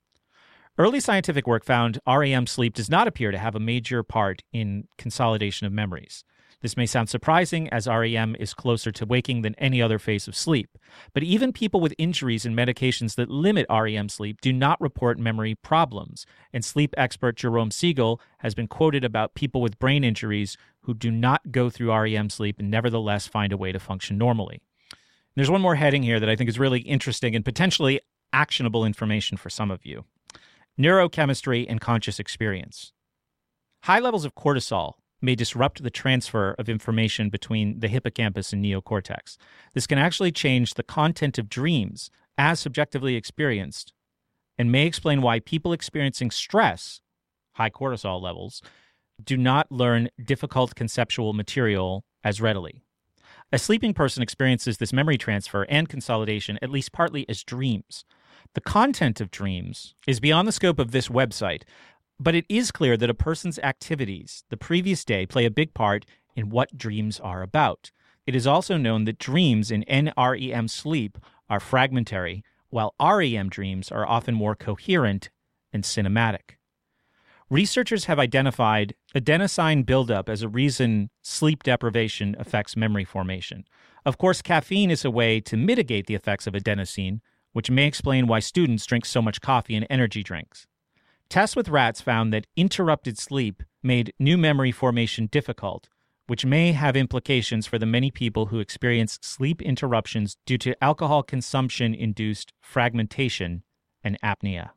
Early scientific work found REM sleep does not appear to have a major part in consolidation of memories. This may sound surprising, as REM is closer to waking than any other phase of sleep. But even people with injuries and medications that limit REM sleep do not report memory problems. And sleep expert Jerome Siegel has been quoted about people with brain injuries who do not go through REM sleep and nevertheless find a way to function normally. And there's one more heading here that I think is really interesting and potentially actionable information for some of you. Neurochemistry and conscious experience. High levels of cortisol may disrupt the transfer of information between the hippocampus and neocortex. This can actually change the content of dreams as subjectively experienced and may explain why people experiencing stress, high cortisol levels, do not learn difficult conceptual material as readily. A sleeping person experiences this memory transfer and consolidation at least partly as dreams. The content of dreams is beyond the scope of this website, but it is clear that a person's activities the previous day play a big part in what dreams are about. It is also known that dreams in NREM sleep are fragmentary, while REM dreams are often more coherent and cinematic. Researchers have identified adenosine buildup as a reason sleep deprivation affects memory formation. Of course, caffeine is a way to mitigate the effects of adenosine, which may explain why students drink so much coffee and energy drinks. Tests with rats found that interrupted sleep made new memory formation difficult, which may have implications for the many people who experience sleep interruptions due to alcohol consumption-induced fragmentation and apnea.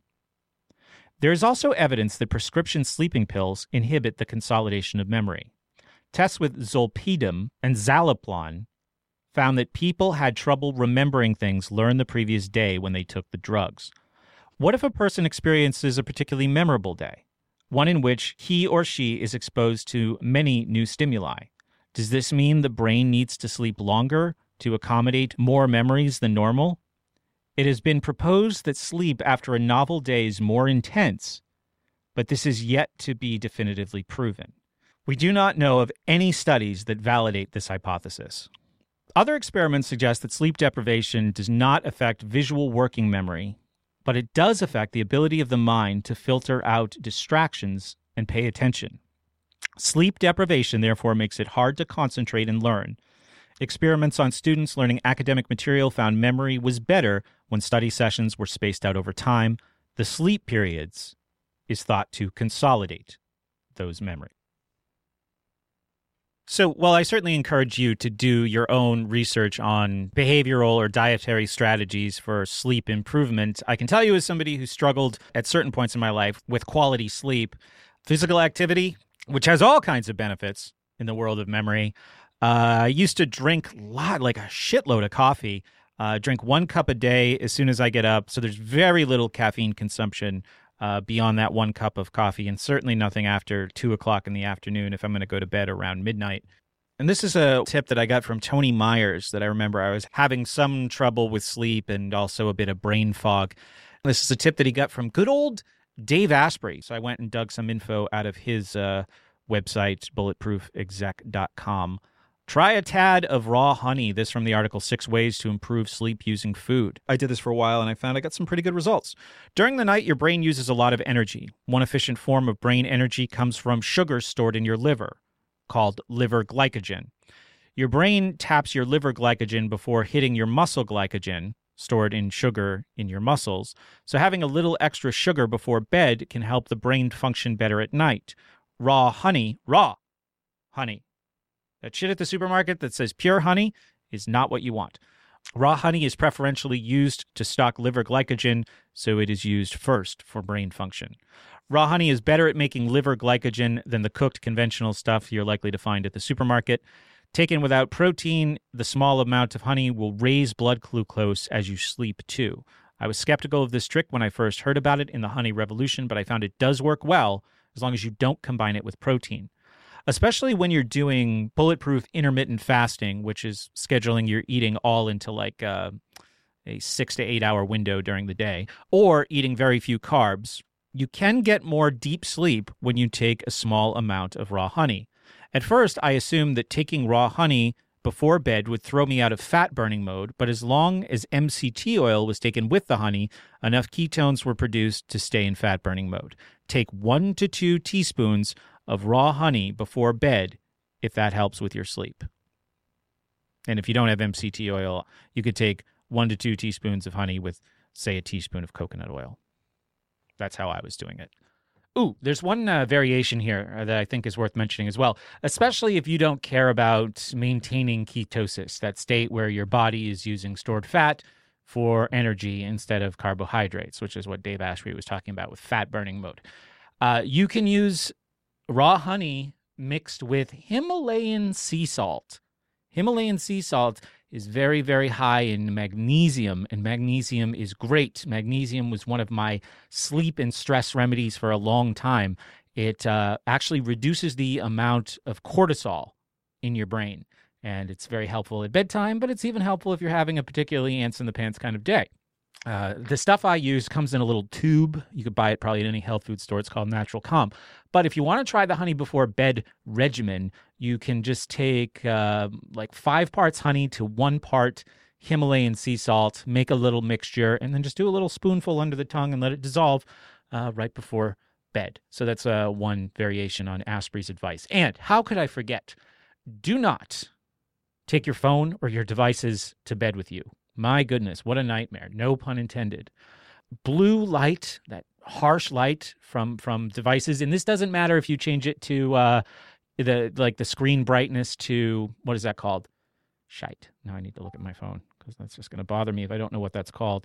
There is also evidence that prescription sleeping pills inhibit the consolidation of memory. Tests with zolpidem and zaleplon found that people had trouble remembering things learned the previous day when they took the drugs. What if a person experiences a particularly memorable day, one in which he or she is exposed to many new stimuli? Does this mean the brain needs to sleep longer to accommodate more memories than normal? It has been proposed that sleep after a novel day is more intense, but this is yet to be definitively proven. We do not know of any studies that validate this hypothesis. Other experiments suggest that sleep deprivation does not affect visual working memory but it does affect the ability of the mind to filter out distractions and pay attention. Sleep deprivation, therefore, makes it hard to concentrate and learn. Experiments on students learning academic material found memory was better when study sessions were spaced out over time. The sleep periods is thought to consolidate those memories. So while I certainly encourage you to do your own research on behavioral or dietary strategies for sleep improvement, I can tell you as somebody who struggled at certain points in my life with quality sleep, physical activity, which has all kinds of benefits in the world of memory. I used to drink like a shitload of coffee, drink 1 cup a day as soon as I get up. So there's very little caffeine consumption beyond that 1 cup of coffee, and certainly nothing after 2 o'clock in the afternoon if I'm going to go to bed around midnight. And this is a tip that I got from Tony Myers that I remember I was having some trouble with sleep and also a bit of brain fog. This is a tip that he got from good old Dave Asprey. So I went and dug some info out of his website, bulletproofexec.com. Try a tad of raw honey. This from the article 6 Ways to Improve Sleep Using Food. I did this for a while and I found I got some pretty good results. During the night, your brain uses a lot of energy. One efficient form of brain energy comes from sugar stored in your liver, called liver glycogen. Your brain taps your liver glycogen before hitting your muscle glycogen, stored in sugar in your muscles. So having a little extra sugar before bed can help the brain function better at night. Raw honey, that shit at the supermarket that says pure honey is not what you want. Raw honey is preferentially used to stock liver glycogen, so it is used first for brain function. Raw honey is better at making liver glycogen than the cooked conventional stuff you're likely to find at the supermarket. Taken without protein, the small amount of honey will raise blood glucose as you sleep too. I was skeptical of this trick when I first heard about it in the honey revolution, but I found it does work well as long as you don't combine it with protein. Especially when you're doing bulletproof intermittent fasting, which is scheduling your eating all into like a 6 to 8 hour window during the day, or eating very few carbs, you can get more deep sleep when you take a small amount of raw honey. At first, I assumed that taking raw honey before bed would throw me out of fat burning mode, but as long as MCT oil was taken with the honey, enough ketones were produced to stay in fat burning mode. Take 1 to 2 teaspoons of raw honey before bed if that helps with your sleep. And if you don't have MCT oil, you could take 1 to 2 teaspoons of honey with, say, a teaspoon of coconut oil. That's how I was doing it. Ooh, there's one variation here that I think is worth mentioning as well, especially if you don't care about maintaining ketosis, that state where your body is using stored fat for energy instead of carbohydrates, which is what Dave Asprey was talking about with fat burning mode. You can use raw honey mixed with Himalayan sea salt. Himalayan sea salt is very, very high in magnesium, and magnesium is great. Magnesium was one of my sleep and stress remedies for a long time. It actually reduces the amount of cortisol in your brain, and it's very helpful at bedtime, but it's even helpful if you're having a particularly ants-in-the-pants kind of day. The stuff I use comes in a little tube. You could buy it probably at any health food store. It's called Natural Calm. But if you want to try the honey before bed regimen, you can just take like 5 parts honey to 1 part Himalayan sea salt, make a little mixture, and then just do a little spoonful under the tongue and let it dissolve right before bed. So that's one variation on Asprey's advice. And how could I forget? Do not take your phone or your devices to bed with you. My goodness, what a nightmare. No pun intended. Blue light, that harsh light from devices, and this doesn't matter if you change it to the screen brightness to, what is that called? Shite. Now I need to look at my phone because that's just going to bother me if I don't know what that's called.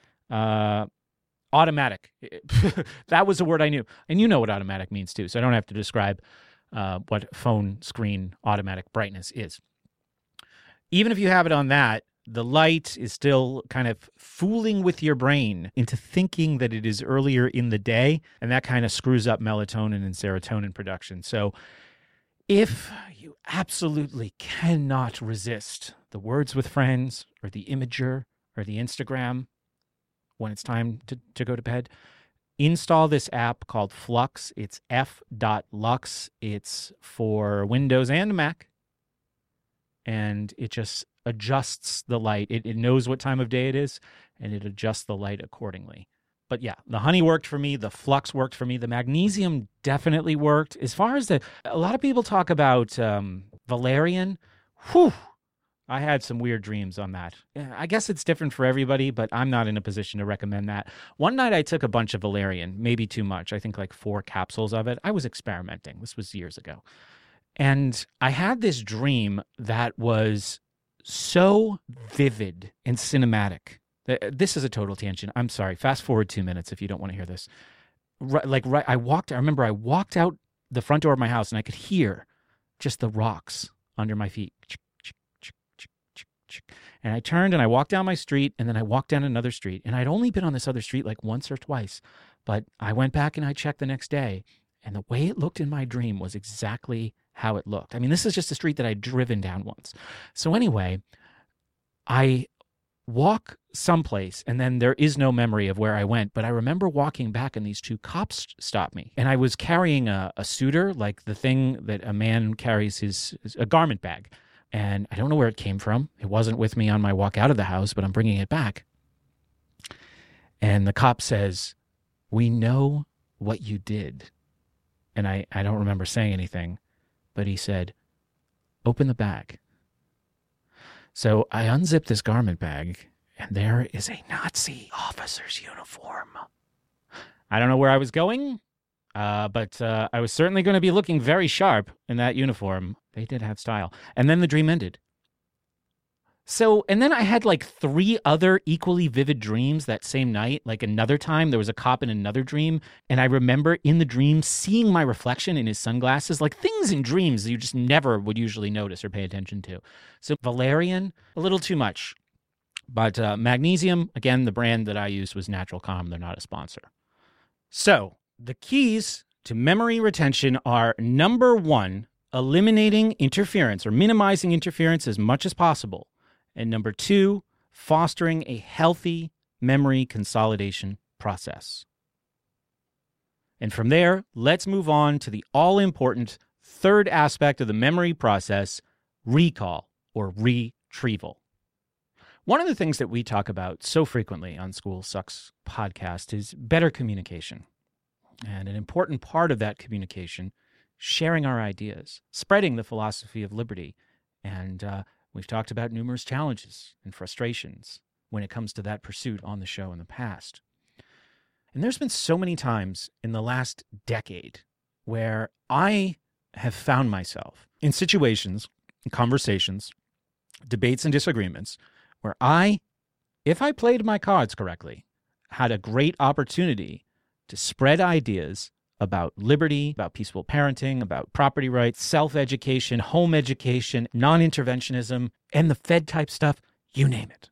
Automatic. That was a word I knew. And you know what automatic means too, so I don't have to describe what phone screen automatic brightness is. Even if you have it on that, the light is still kind of fooling with your brain into thinking that it is earlier in the day, and that kind of screws up melatonin and serotonin production. So if you absolutely cannot resist the words with friends or the Imager or the Instagram when it's time to go to bed, install this app called Flux. It's f.lux. It's for Windows and Mac, and it just adjusts the light. It knows what time of day it is, and it adjusts the light accordingly. But yeah, the honey worked for me. The flux worked for me. The magnesium definitely worked. As far as a lot of people talk about valerian. Whew. I had some weird dreams on that. I guess it's different for everybody, but I'm not in a position to recommend that. One night I took a bunch of valerian, maybe too much. I think like 4 capsules of it. I was experimenting. This was years ago. And I had this dream that was so vivid and cinematic. This is a total tangent. I'm sorry. Fast forward 2 minutes if you don't want to hear this. I remember I walked out the front door of my house and I could hear just the rocks under my feet. And I turned and I walked down my street, and then I walked down another street. And I'd only been on this other street like once or twice, but I went back and I checked the next day, and the way it looked in my dream was exactly how it looked. I mean, this is just a street that I'd driven down once. So anyway, I walk someplace, and then there is no memory of where I went, but I remember walking back and these 2 cops stopped me. And I was carrying a suitor, like the thing that a man carries a garment bag. And I don't know where it came from. It wasn't with me on my walk out of the house, but I'm bringing it back. And the cop says, "We know what you did." And I don't remember saying anything, but he said, "Open the bag." So I unzipped this garment bag, and there is a Nazi officer's uniform. I don't know where I was going, but I was certainly going to be looking very sharp in that uniform. They did have style. And then the dream ended. So, and then I had like 3 other equally vivid dreams that same night. Like another time, there was a cop in another dream. And I remember in the dream seeing my reflection in his sunglasses, like things in dreams that you just never would usually notice or pay attention to. So valerian, a little too much. But magnesium, again, the brand that I used was Natural Calm. They're not a sponsor. So the keys to memory retention are, number 1, eliminating interference or minimizing interference as much as possible. And number 2, fostering a healthy memory consolidation process. And from there, let's move on to the all-important 3rd aspect of the memory process, recall or retrieval. One of the things that we talk about so frequently on School Sucks podcast is better communication. And an important part of that communication, sharing our ideas, spreading the philosophy of liberty. And we've talked about numerous challenges and frustrations when it comes to that pursuit on the show in the past. And there's been so many times in the last decade where I have found myself in situations, conversations, debates and disagreements where if I played my cards correctly, had a great opportunity to spread ideas about liberty, about peaceful parenting, about property rights, self-education, home education, non-interventionism, and the Fed type stuff, you name it.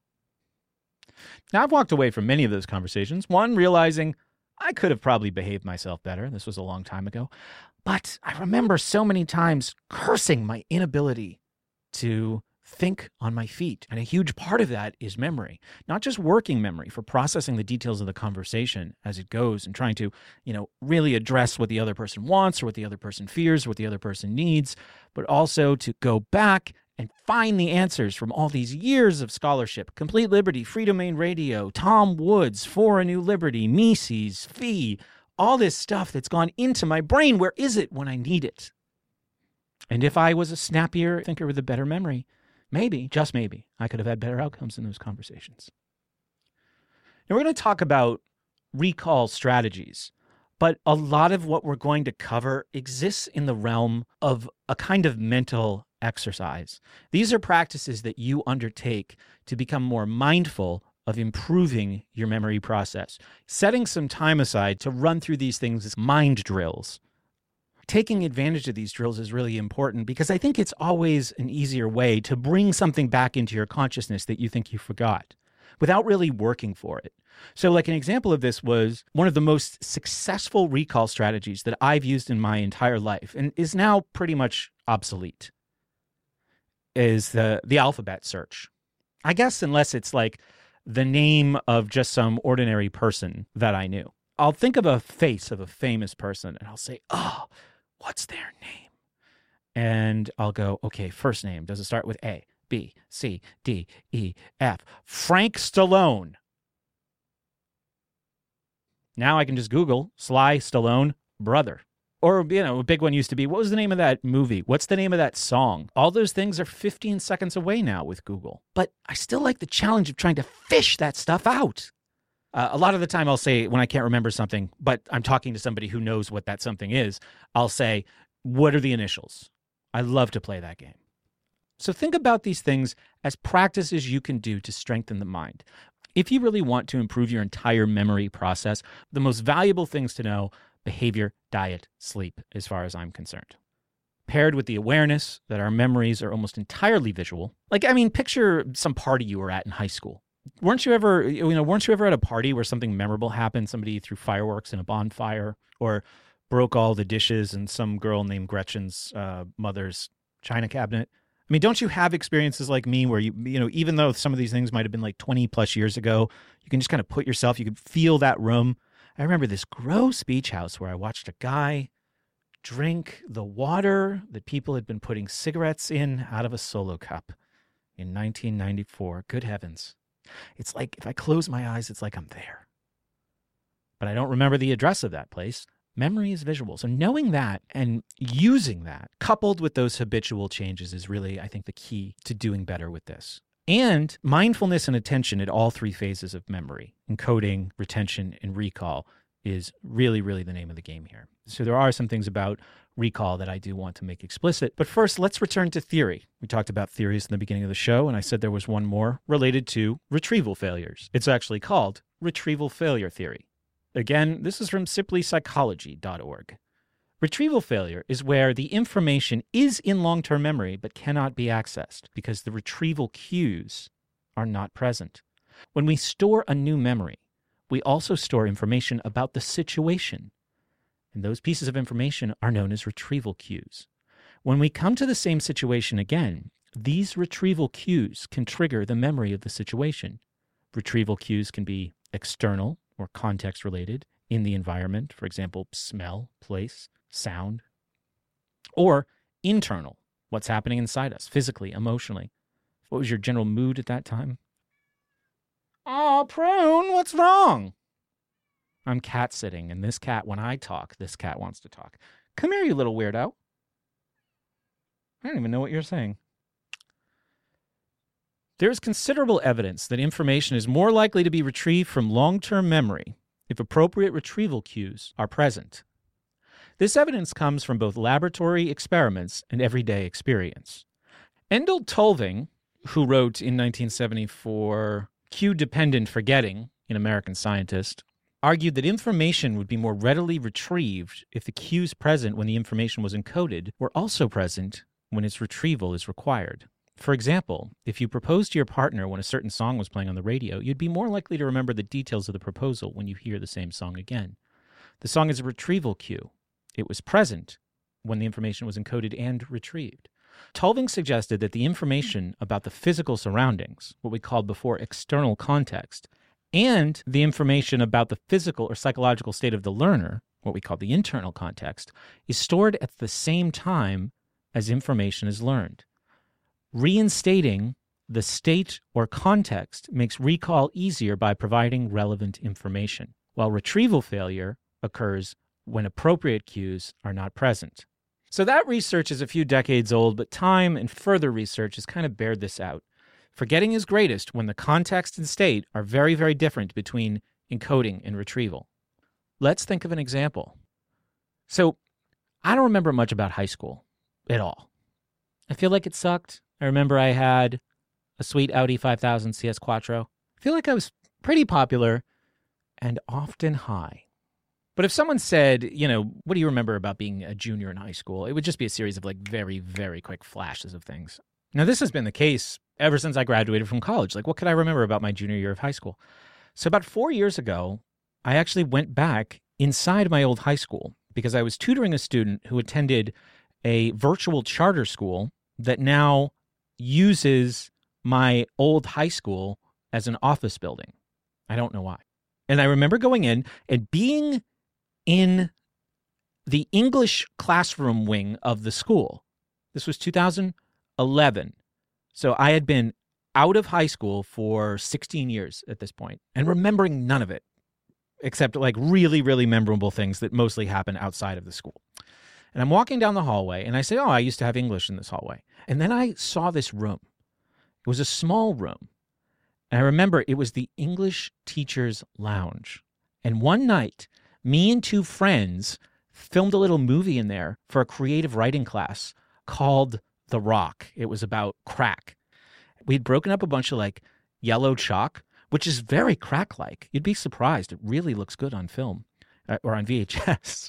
Now, I've walked away from many of those conversations, one, realizing I could have probably behaved myself better. This was a long time ago. But I remember so many times cursing my inability to think on my feet. And a huge part of that is memory, not just working memory for processing the details of the conversation as it goes and trying to, really address what the other person wants or what the other person fears, or what the other person needs, but also to go back and find the answers from all these years of scholarship, Complete Liberty, Free Domain Radio, Tom Woods, For a New Liberty, Mises, Fee, all this stuff that's gone into my brain. Where is it when I need it? And if I was a snappier thinker with a better memory, maybe, just maybe, I could have had better outcomes in those conversations. Now, we're going to talk about recall strategies, but a lot of what we're going to cover exists in the realm of a kind of mental exercise. These are practices that you undertake to become more mindful of improving your memory process, setting some time aside to run through these things as mind drills. Taking advantage of these drills is really important because I think it's always an easier way to bring something back into your consciousness that you think you forgot without really working for it. So like an example of this was one of the most successful recall strategies that I've used in my entire life and is now pretty much obsolete, is the alphabet search. I guess unless it's like the name of just some ordinary person that I knew. I'll think of a face of a famous person and I'll say, oh, what's their name? And I'll go, okay, first name. Does it start with A, B, C, D, E, F? Frank Stallone. Now I can just Google Sly Stallone brother. Or, a big one used to be, what was the name of that movie? What's the name of that song? All those things are 15 seconds away now with Google. But I still like the challenge of trying to fish that stuff out. A lot of the time I'll say, when I can't remember something, but I'm talking to somebody who knows what that something is, I'll say, what are the initials? I love to play that game. So think about these things as practices you can do to strengthen the mind. If you really want to improve your entire memory process, the most valuable things to know: behavior, diet, sleep, as far as I'm concerned. Paired with the awareness that our memories are almost entirely visual. Picture some party you were at in high school. Weren't you ever at a party where something memorable happened? Somebody threw fireworks in a bonfire or broke all the dishes in some girl named Gretchen's mother's china cabinet. Don't you have experiences like me where even though some of these things might have been like 20 plus years ago, you can just kind of put yourself, you can feel that room. I remember this gross beach house where I watched a guy drink the water that people had been putting cigarettes in out of a Solo cup in 1994. Good heavens. It's like if I close my eyes, it's like I'm there. But I don't remember the address of that place. Memory is visual. So knowing that and using that, coupled with those habitual changes, is really, I think, the key to doing better with this. And mindfulness and attention at all three phases of memory, encoding, retention, and recall, is really, really the name of the game here. So there are some things about recall that I do want to make explicit. But first, let's return to theory. We talked about theories in the beginning of the show, and I said there was one more related to retrieval failures. It's actually called retrieval failure theory. Again, this is from simplypsychology.org. Retrieval failure is where the information is in long-term memory but cannot be accessed because the retrieval cues are not present. When we store a new memory, we also store information about the situation, and those pieces of information are known as retrieval cues. When we come to the same situation again, these retrieval cues can trigger the memory of the situation. Retrieval cues can be external or context-related in the environment, for example, smell, place, sound, or internal, what's happening inside us, physically, emotionally. What was your general mood at that time? Oh, Prune, what's wrong? I'm cat sitting, and this cat, when I talk, this cat wants to talk. Come here, you little weirdo. I don't even know what you're saying. There is considerable evidence that information is more likely to be retrieved from long-term memory if appropriate retrieval cues are present. This evidence comes from both laboratory experiments and everyday experience. Endel Tulving, who wrote in 1974 Cue-Dependent Forgetting in American Scientist, argued that information would be more readily retrieved if the cues present when the information was encoded were also present when its retrieval is required. For example, if you proposed to your partner when a certain song was playing on the radio, you'd be more likely to remember the details of the proposal when you hear the same song again. The song is a retrieval cue. It was present when the information was encoded and retrieved. Tulving suggested that the information about the physical surroundings, what we called before external context, and the information about the physical or psychological state of the learner, what we call the internal context, is stored at the same time as information is learned. Reinstating the state or context makes recall easier by providing relevant information, while retrieval failure occurs when appropriate cues are not present. So that research is a few decades old, but time and further research has kind of bared this out. Forgetting is greatest when the context and state are very, very different between encoding and retrieval. Let's think of an example. So I don't remember much about high school at all. I feel like it sucked. I remember I had a sweet Audi 5000 CS Quattro. I feel like I was pretty popular and often high. But if someone said, what do you remember about being a junior in high school? It would just be a series of very, very quick flashes of things. Now, this has been the case ever since I graduated from college. What could I remember about my junior year of high school? So about 4 years ago, I actually went back inside my old high school because I was tutoring a student who attended a virtual charter school that now uses my old high school as an office building. I don't know why. And I remember going in and being in the English classroom wing of the school. This was 2011. So I had been out of high school for 16 years at this point and remembering none of it. except like really, really memorable things that mostly happen outside of the school. And I'm walking down the hallway, and I say, oh, I used to have English in this hallway. And then I saw this room. It was a small room. And I remember it was the English teacher's lounge. And one night, me and two friends filmed a little movie in there for a creative writing class called The Rock. It was about crack. We'd broken up a bunch of like yellow chalk, which is very crack-like. You'd be surprised. It really looks good on film or on VHS.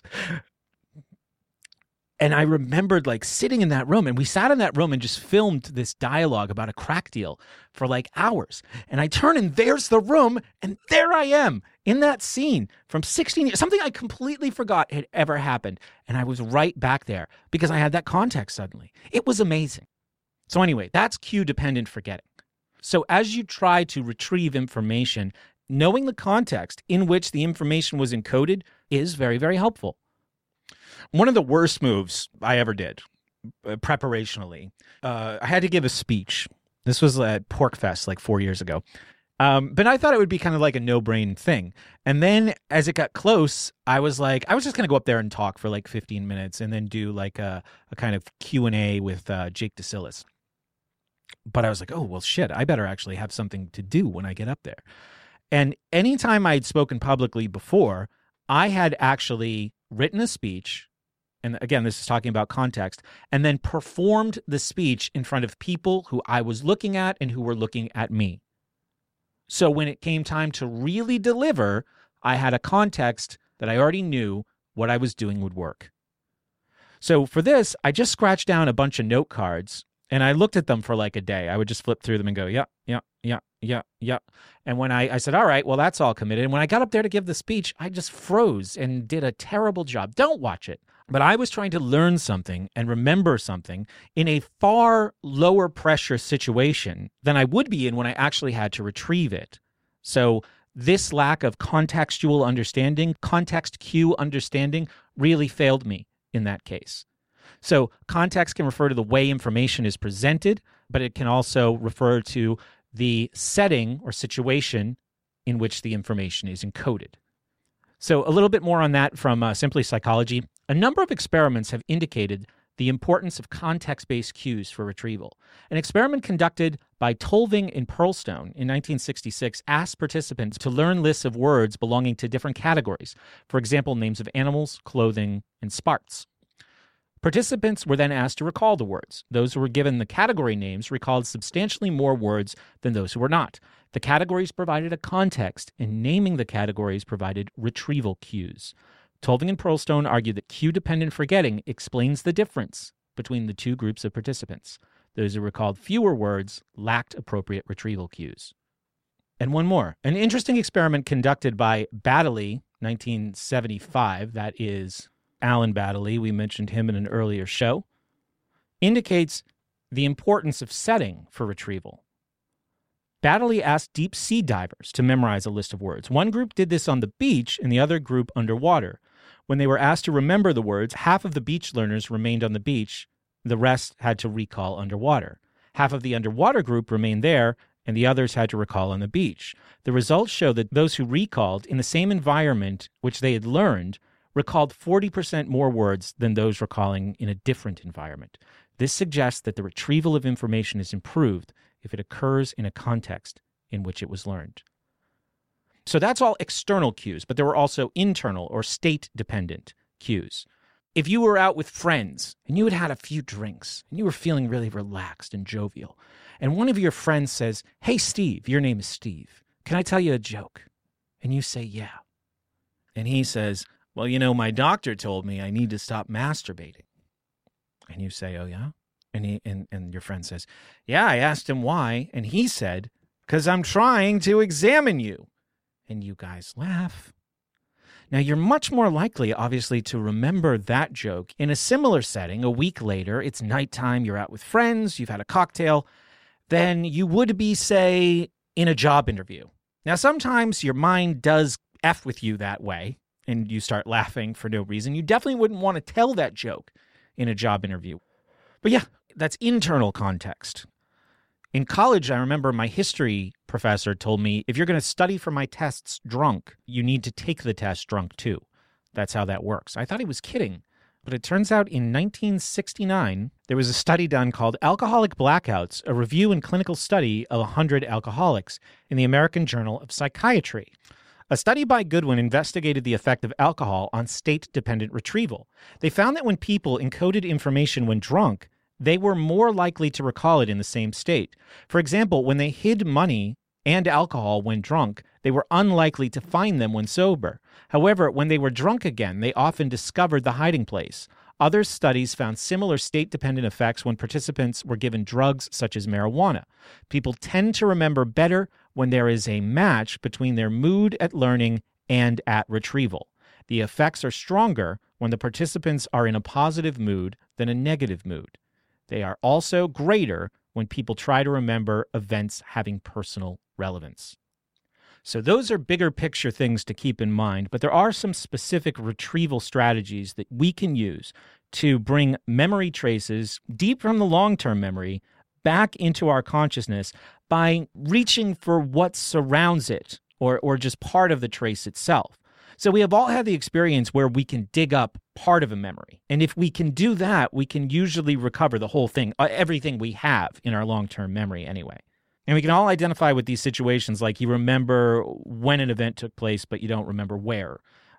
And I remembered like sitting in that room, and we sat in that room and just filmed this dialogue about a crack deal for like hours. And I turn and there's the room, and there I am in that scene from 16 years, something I completely forgot had ever happened. And I was right back there because I had that context suddenly. It was amazing. So anyway, that's cue-dependent forgetting. So as you try to retrieve information, knowing the context in which the information was encoded is very, very helpful. One of the worst moves I ever did, preparationally, I had to give a speech. This was at PorcFest like 4 years ago. But I thought it would be kind of like a no-brain thing. And then as it got close, I was just going to go up there and talk for like 15 minutes and then do like a kind of Q&A with Jake DeSillis. But I was like, oh, well, shit, I better actually have something to do when I get up there. And anytime I'd spoken publicly before, I had actually written a speech. And again, this is talking about context, and then performed the speech in front of people who I was looking at and who were looking at me. So when it came time to really deliver, I had a context that I already knew what I was doing would work. So for this, I just scratched down a bunch of note cards, and I looked at them for like a day. I would just flip through them and go, yeah. And when I said, all right, well, that's all committed. And when I got up there to give the speech, I just froze and did a terrible job. Don't watch it. But I was trying to learn something and remember something in a far lower pressure situation than I would be in when I actually had to retrieve it. So this lack of contextual understanding, context cue understanding, really failed me in that case. So context can refer to the way information is presented, but it can also refer to the setting or situation in which the information is encoded. So a little bit more on that from Simply Psychology. A number of experiments have indicated the importance of context-based cues for retrieval. An experiment conducted by Tolving and Pearlstone in 1966 asked participants to learn lists of words belonging to different categories, for example, names of animals, clothing, and sparts. Participants were then asked to recall the words. Those who were given the category names recalled substantially more words than those who were not. The categories provided a context, and naming the categories provided retrieval cues. Tolving and Pearlstone argued that cue-dependent forgetting explains the difference between the two groups of participants. Those who recalled fewer words lacked appropriate retrieval cues. And one more. An interesting experiment conducted by Baddeley, 1975, that is Alan Baddeley, we mentioned him in an earlier show, indicates the importance of setting for retrieval. Baddeley asked deep sea divers to memorize a list of words. One group did this on the beach and the other group underwater. When they were asked to remember the words, half of the beach learners remained on the beach. The rest had to recall underwater. Half of the underwater group remained there, and the others had to recall on the beach. The results show that those who recalled in the same environment which they had learned recalled 40% more words than those recalling in a different environment. This suggests that the retrieval of information is improved if it occurs in a context in which it was learned. So that's all external cues, but there were also internal or state-dependent cues. If you were out with friends and you had had a few drinks and you were feeling really relaxed and jovial, and one of your friends says, "Hey, Steve, your name is Steve. Can I tell you a joke?" And you say, "Yeah." And he says, "Well, you know, my doctor told me I need to stop masturbating." And you say, "Oh, yeah?" And your friend says, "Yeah, I asked him why, and he said, 'Cause I'm trying to examine you." And you guys laugh. Now, you're much more likely, obviously, to remember that joke in a similar setting a week later. It's nighttime, you're out with friends, you've had a cocktail, than you would be, say, in a job interview. Now, sometimes your mind does F with you that way, and you start laughing for no reason. You definitely wouldn't want to tell that joke in a job interview. But yeah, that's internal context. In college, I remember my history professor told me, if you're going to study for my tests drunk, you need to take the test drunk too. That's how that works. I thought he was kidding. But it turns out in 1969, there was a study done called Alcoholic Blackouts, a review and clinical study of 100 alcoholics in the American Journal of Psychiatry. A study by Goodwin investigated the effect of alcohol on state-dependent retrieval. They found that when people encoded information when drunk, they were more likely to recall it in the same state. For example, when they hid money and alcohol when drunk, they were unlikely to find them when sober. However, when they were drunk again, they often discovered the hiding place. Other studies found similar state-dependent effects when participants were given drugs such as marijuana. People tend to remember better when there is a match between their mood at learning and at retrieval. The effects are stronger when the participants are in a positive mood than a negative mood. They are also greater when people try to remember events having personal relevance. So those are bigger picture things to keep in mind, but there are some specific retrieval strategies that we can use to bring memory traces deep from the long-term memory back into our consciousness by reaching for what surrounds it or just part of the trace itself. So we have all had the experience where we can dig up part of a memory. And if we can do that, we can usually recover the whole thing, everything we have in our long-term memory anyway. And we can all identify with these situations like you remember when an event took place, but you don't remember where.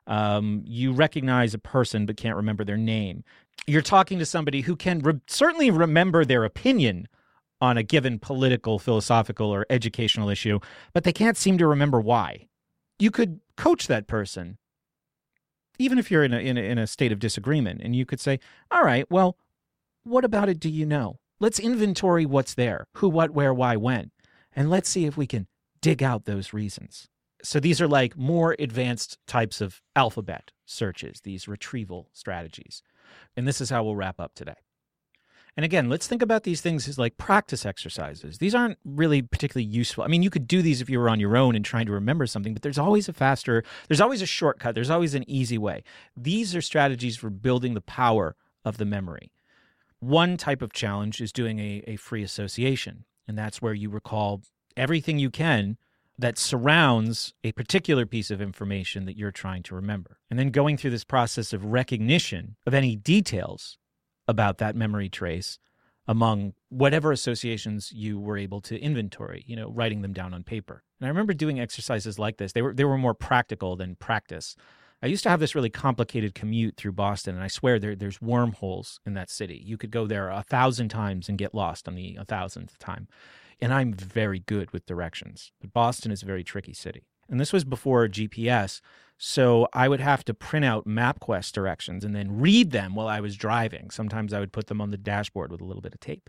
You recognize a person but can't remember their name. You're talking to somebody who can certainly remember their opinion on a given political, philosophical, or educational issue, but they can't seem to remember why. You could coach that person, even if you're in a state of disagreement, and you could say, all right, well, what about it do you know? Let's inventory what's there, who, what, where, why, when, and let's see if we can dig out those reasons. So these are like more advanced types of alphabet searches, these retrieval strategies. And this is how we'll wrap up today. And again, let's think about these things as like practice exercises. These aren't really particularly useful. I mean, you could do these if you were on your own and trying to remember something, but there's always a shortcut. There's always an easy way. These are strategies for building the power of the memory. One type of challenge is doing a free association, and that's where you recall everything you can that surrounds a particular piece of information that you're trying to remember. And then going through this process of recognition of any details about that memory trace among whatever associations you were able to inventory, writing them down on paper. And I remember doing exercises like this. They were more practical than practice. I used to have this really complicated commute through Boston, and I swear there's wormholes in that city. You could go there 1,000 times and get lost on the 1,000th time. And I'm very good with directions. But Boston is a very tricky city. And this was before GPS, so I would have to print out MapQuest directions and then read them while I was driving. Sometimes I would put them on the dashboard with a little bit of tape.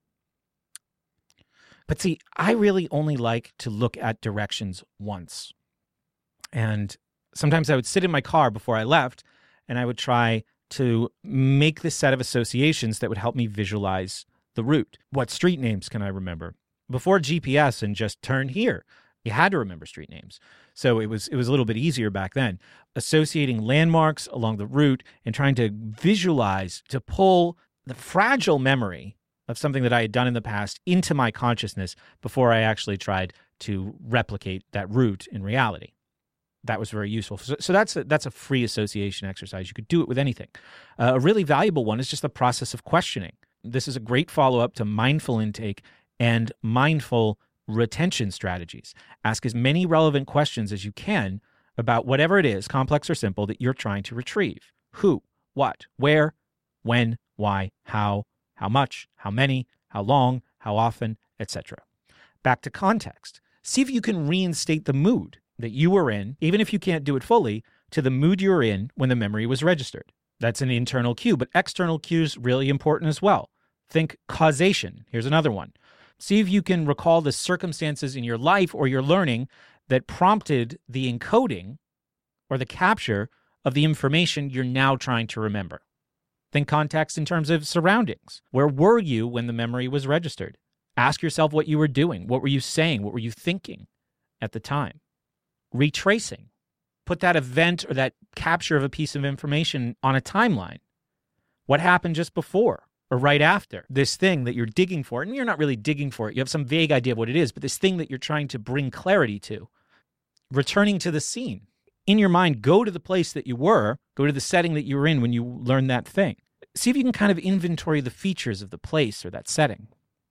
But see, I really only like to look at directions once. And sometimes I would sit in my car before I left, and I would try to make this set of associations that would help me visualize the route. What street names can I remember? Before GPS and just turn here, you had to remember street names. So it was a little bit easier back then. Associating landmarks along the route and trying to visualize, to pull the fragile memory of something that I had done in the past into my consciousness before I actually tried to replicate that route in reality. That was very useful. So that's a free association exercise. You could do it with anything. A really valuable one is just the process of questioning. This is a great follow-up to mindful intake and mindful retention strategies. Ask as many relevant questions as you can about whatever it is, complex or simple, that you're trying to retrieve. Who, what, where, when, why, how much, how many, how long, how often, etc. Back to context. See if you can reinstate the mood that you were in, even if you can't do it fully, to the mood you were in when the memory was registered. That's an internal cue, but external cues really important as well. Think causation. Here's another one. See if you can recall the circumstances in your life or your learning that prompted the encoding or the capture of the information you're now trying to remember. Think context in terms of surroundings. Where were you when the memory was registered? Ask yourself what you were doing. What were you saying? What were you thinking at the time? Retracing. Put that event or that capture of a piece of information on a timeline. What happened just before or right after this thing that you're digging for. And you're not really digging for it. You have some vague idea of what it is, but this thing that you're trying to bring clarity to. Returning to the scene. In your mind, go to the place that you were, go to the setting that you were in when you learned that thing. See if you can kind of inventory the features of the place or that setting.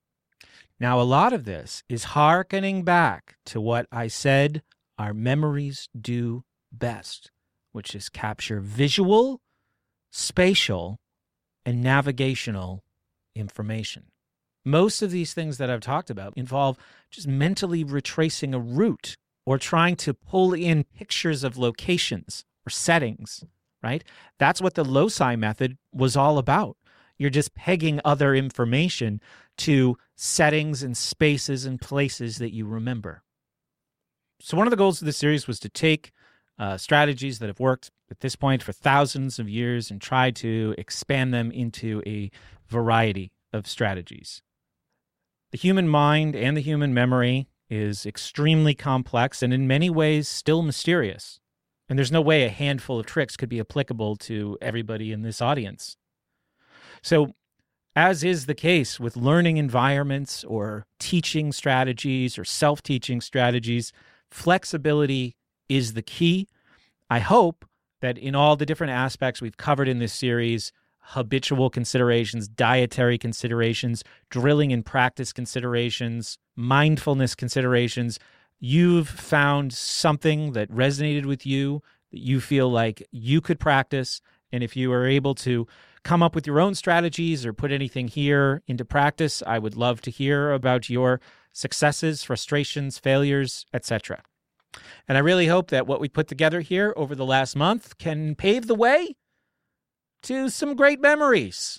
Now, a lot of this is hearkening back to what I said our memories do best, which is capture visual, spatial, and navigational information. Most of these things that I've talked about involve just mentally retracing a route or trying to pull in pictures of locations or settings, right? That's what the loci method was all about. You're just pegging other information to settings and spaces and places that you remember. So one of the goals of this series was to take strategies that have worked at this point for thousands of years and try to expand them into a variety of strategies. The human mind and the human memory is extremely complex and in many ways still mysterious. And there's no way a handful of tricks could be applicable to everybody in this audience. So, as is the case with learning environments or teaching strategies or self-teaching strategies, flexibility is the key. I hope that in all the different aspects we've covered in this series, habitual considerations, dietary considerations, drilling and practice considerations, mindfulness considerations, you've found something that resonated with you, that you feel like you could practice. And if you are able to come up with your own strategies or put anything here into practice, I would love to hear about your successes, frustrations, failures, etc. And I really hope that what we put together here over the last month can pave the way to some great memories.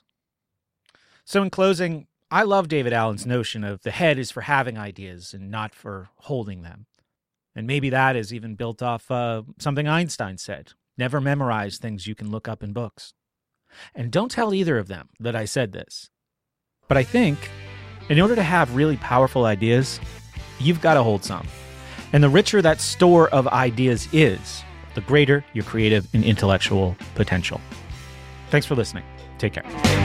So in closing, I love David Allen's notion of the head is for having ideas and not for holding them. And maybe that is even built off something Einstein said. Never memorize things you can look up in books. And don't tell either of them that I said this. But I think in order to have really powerful ideas, you've got to hold some. And the richer that store of ideas is, the greater your creative and intellectual potential. Thanks for listening. Take care.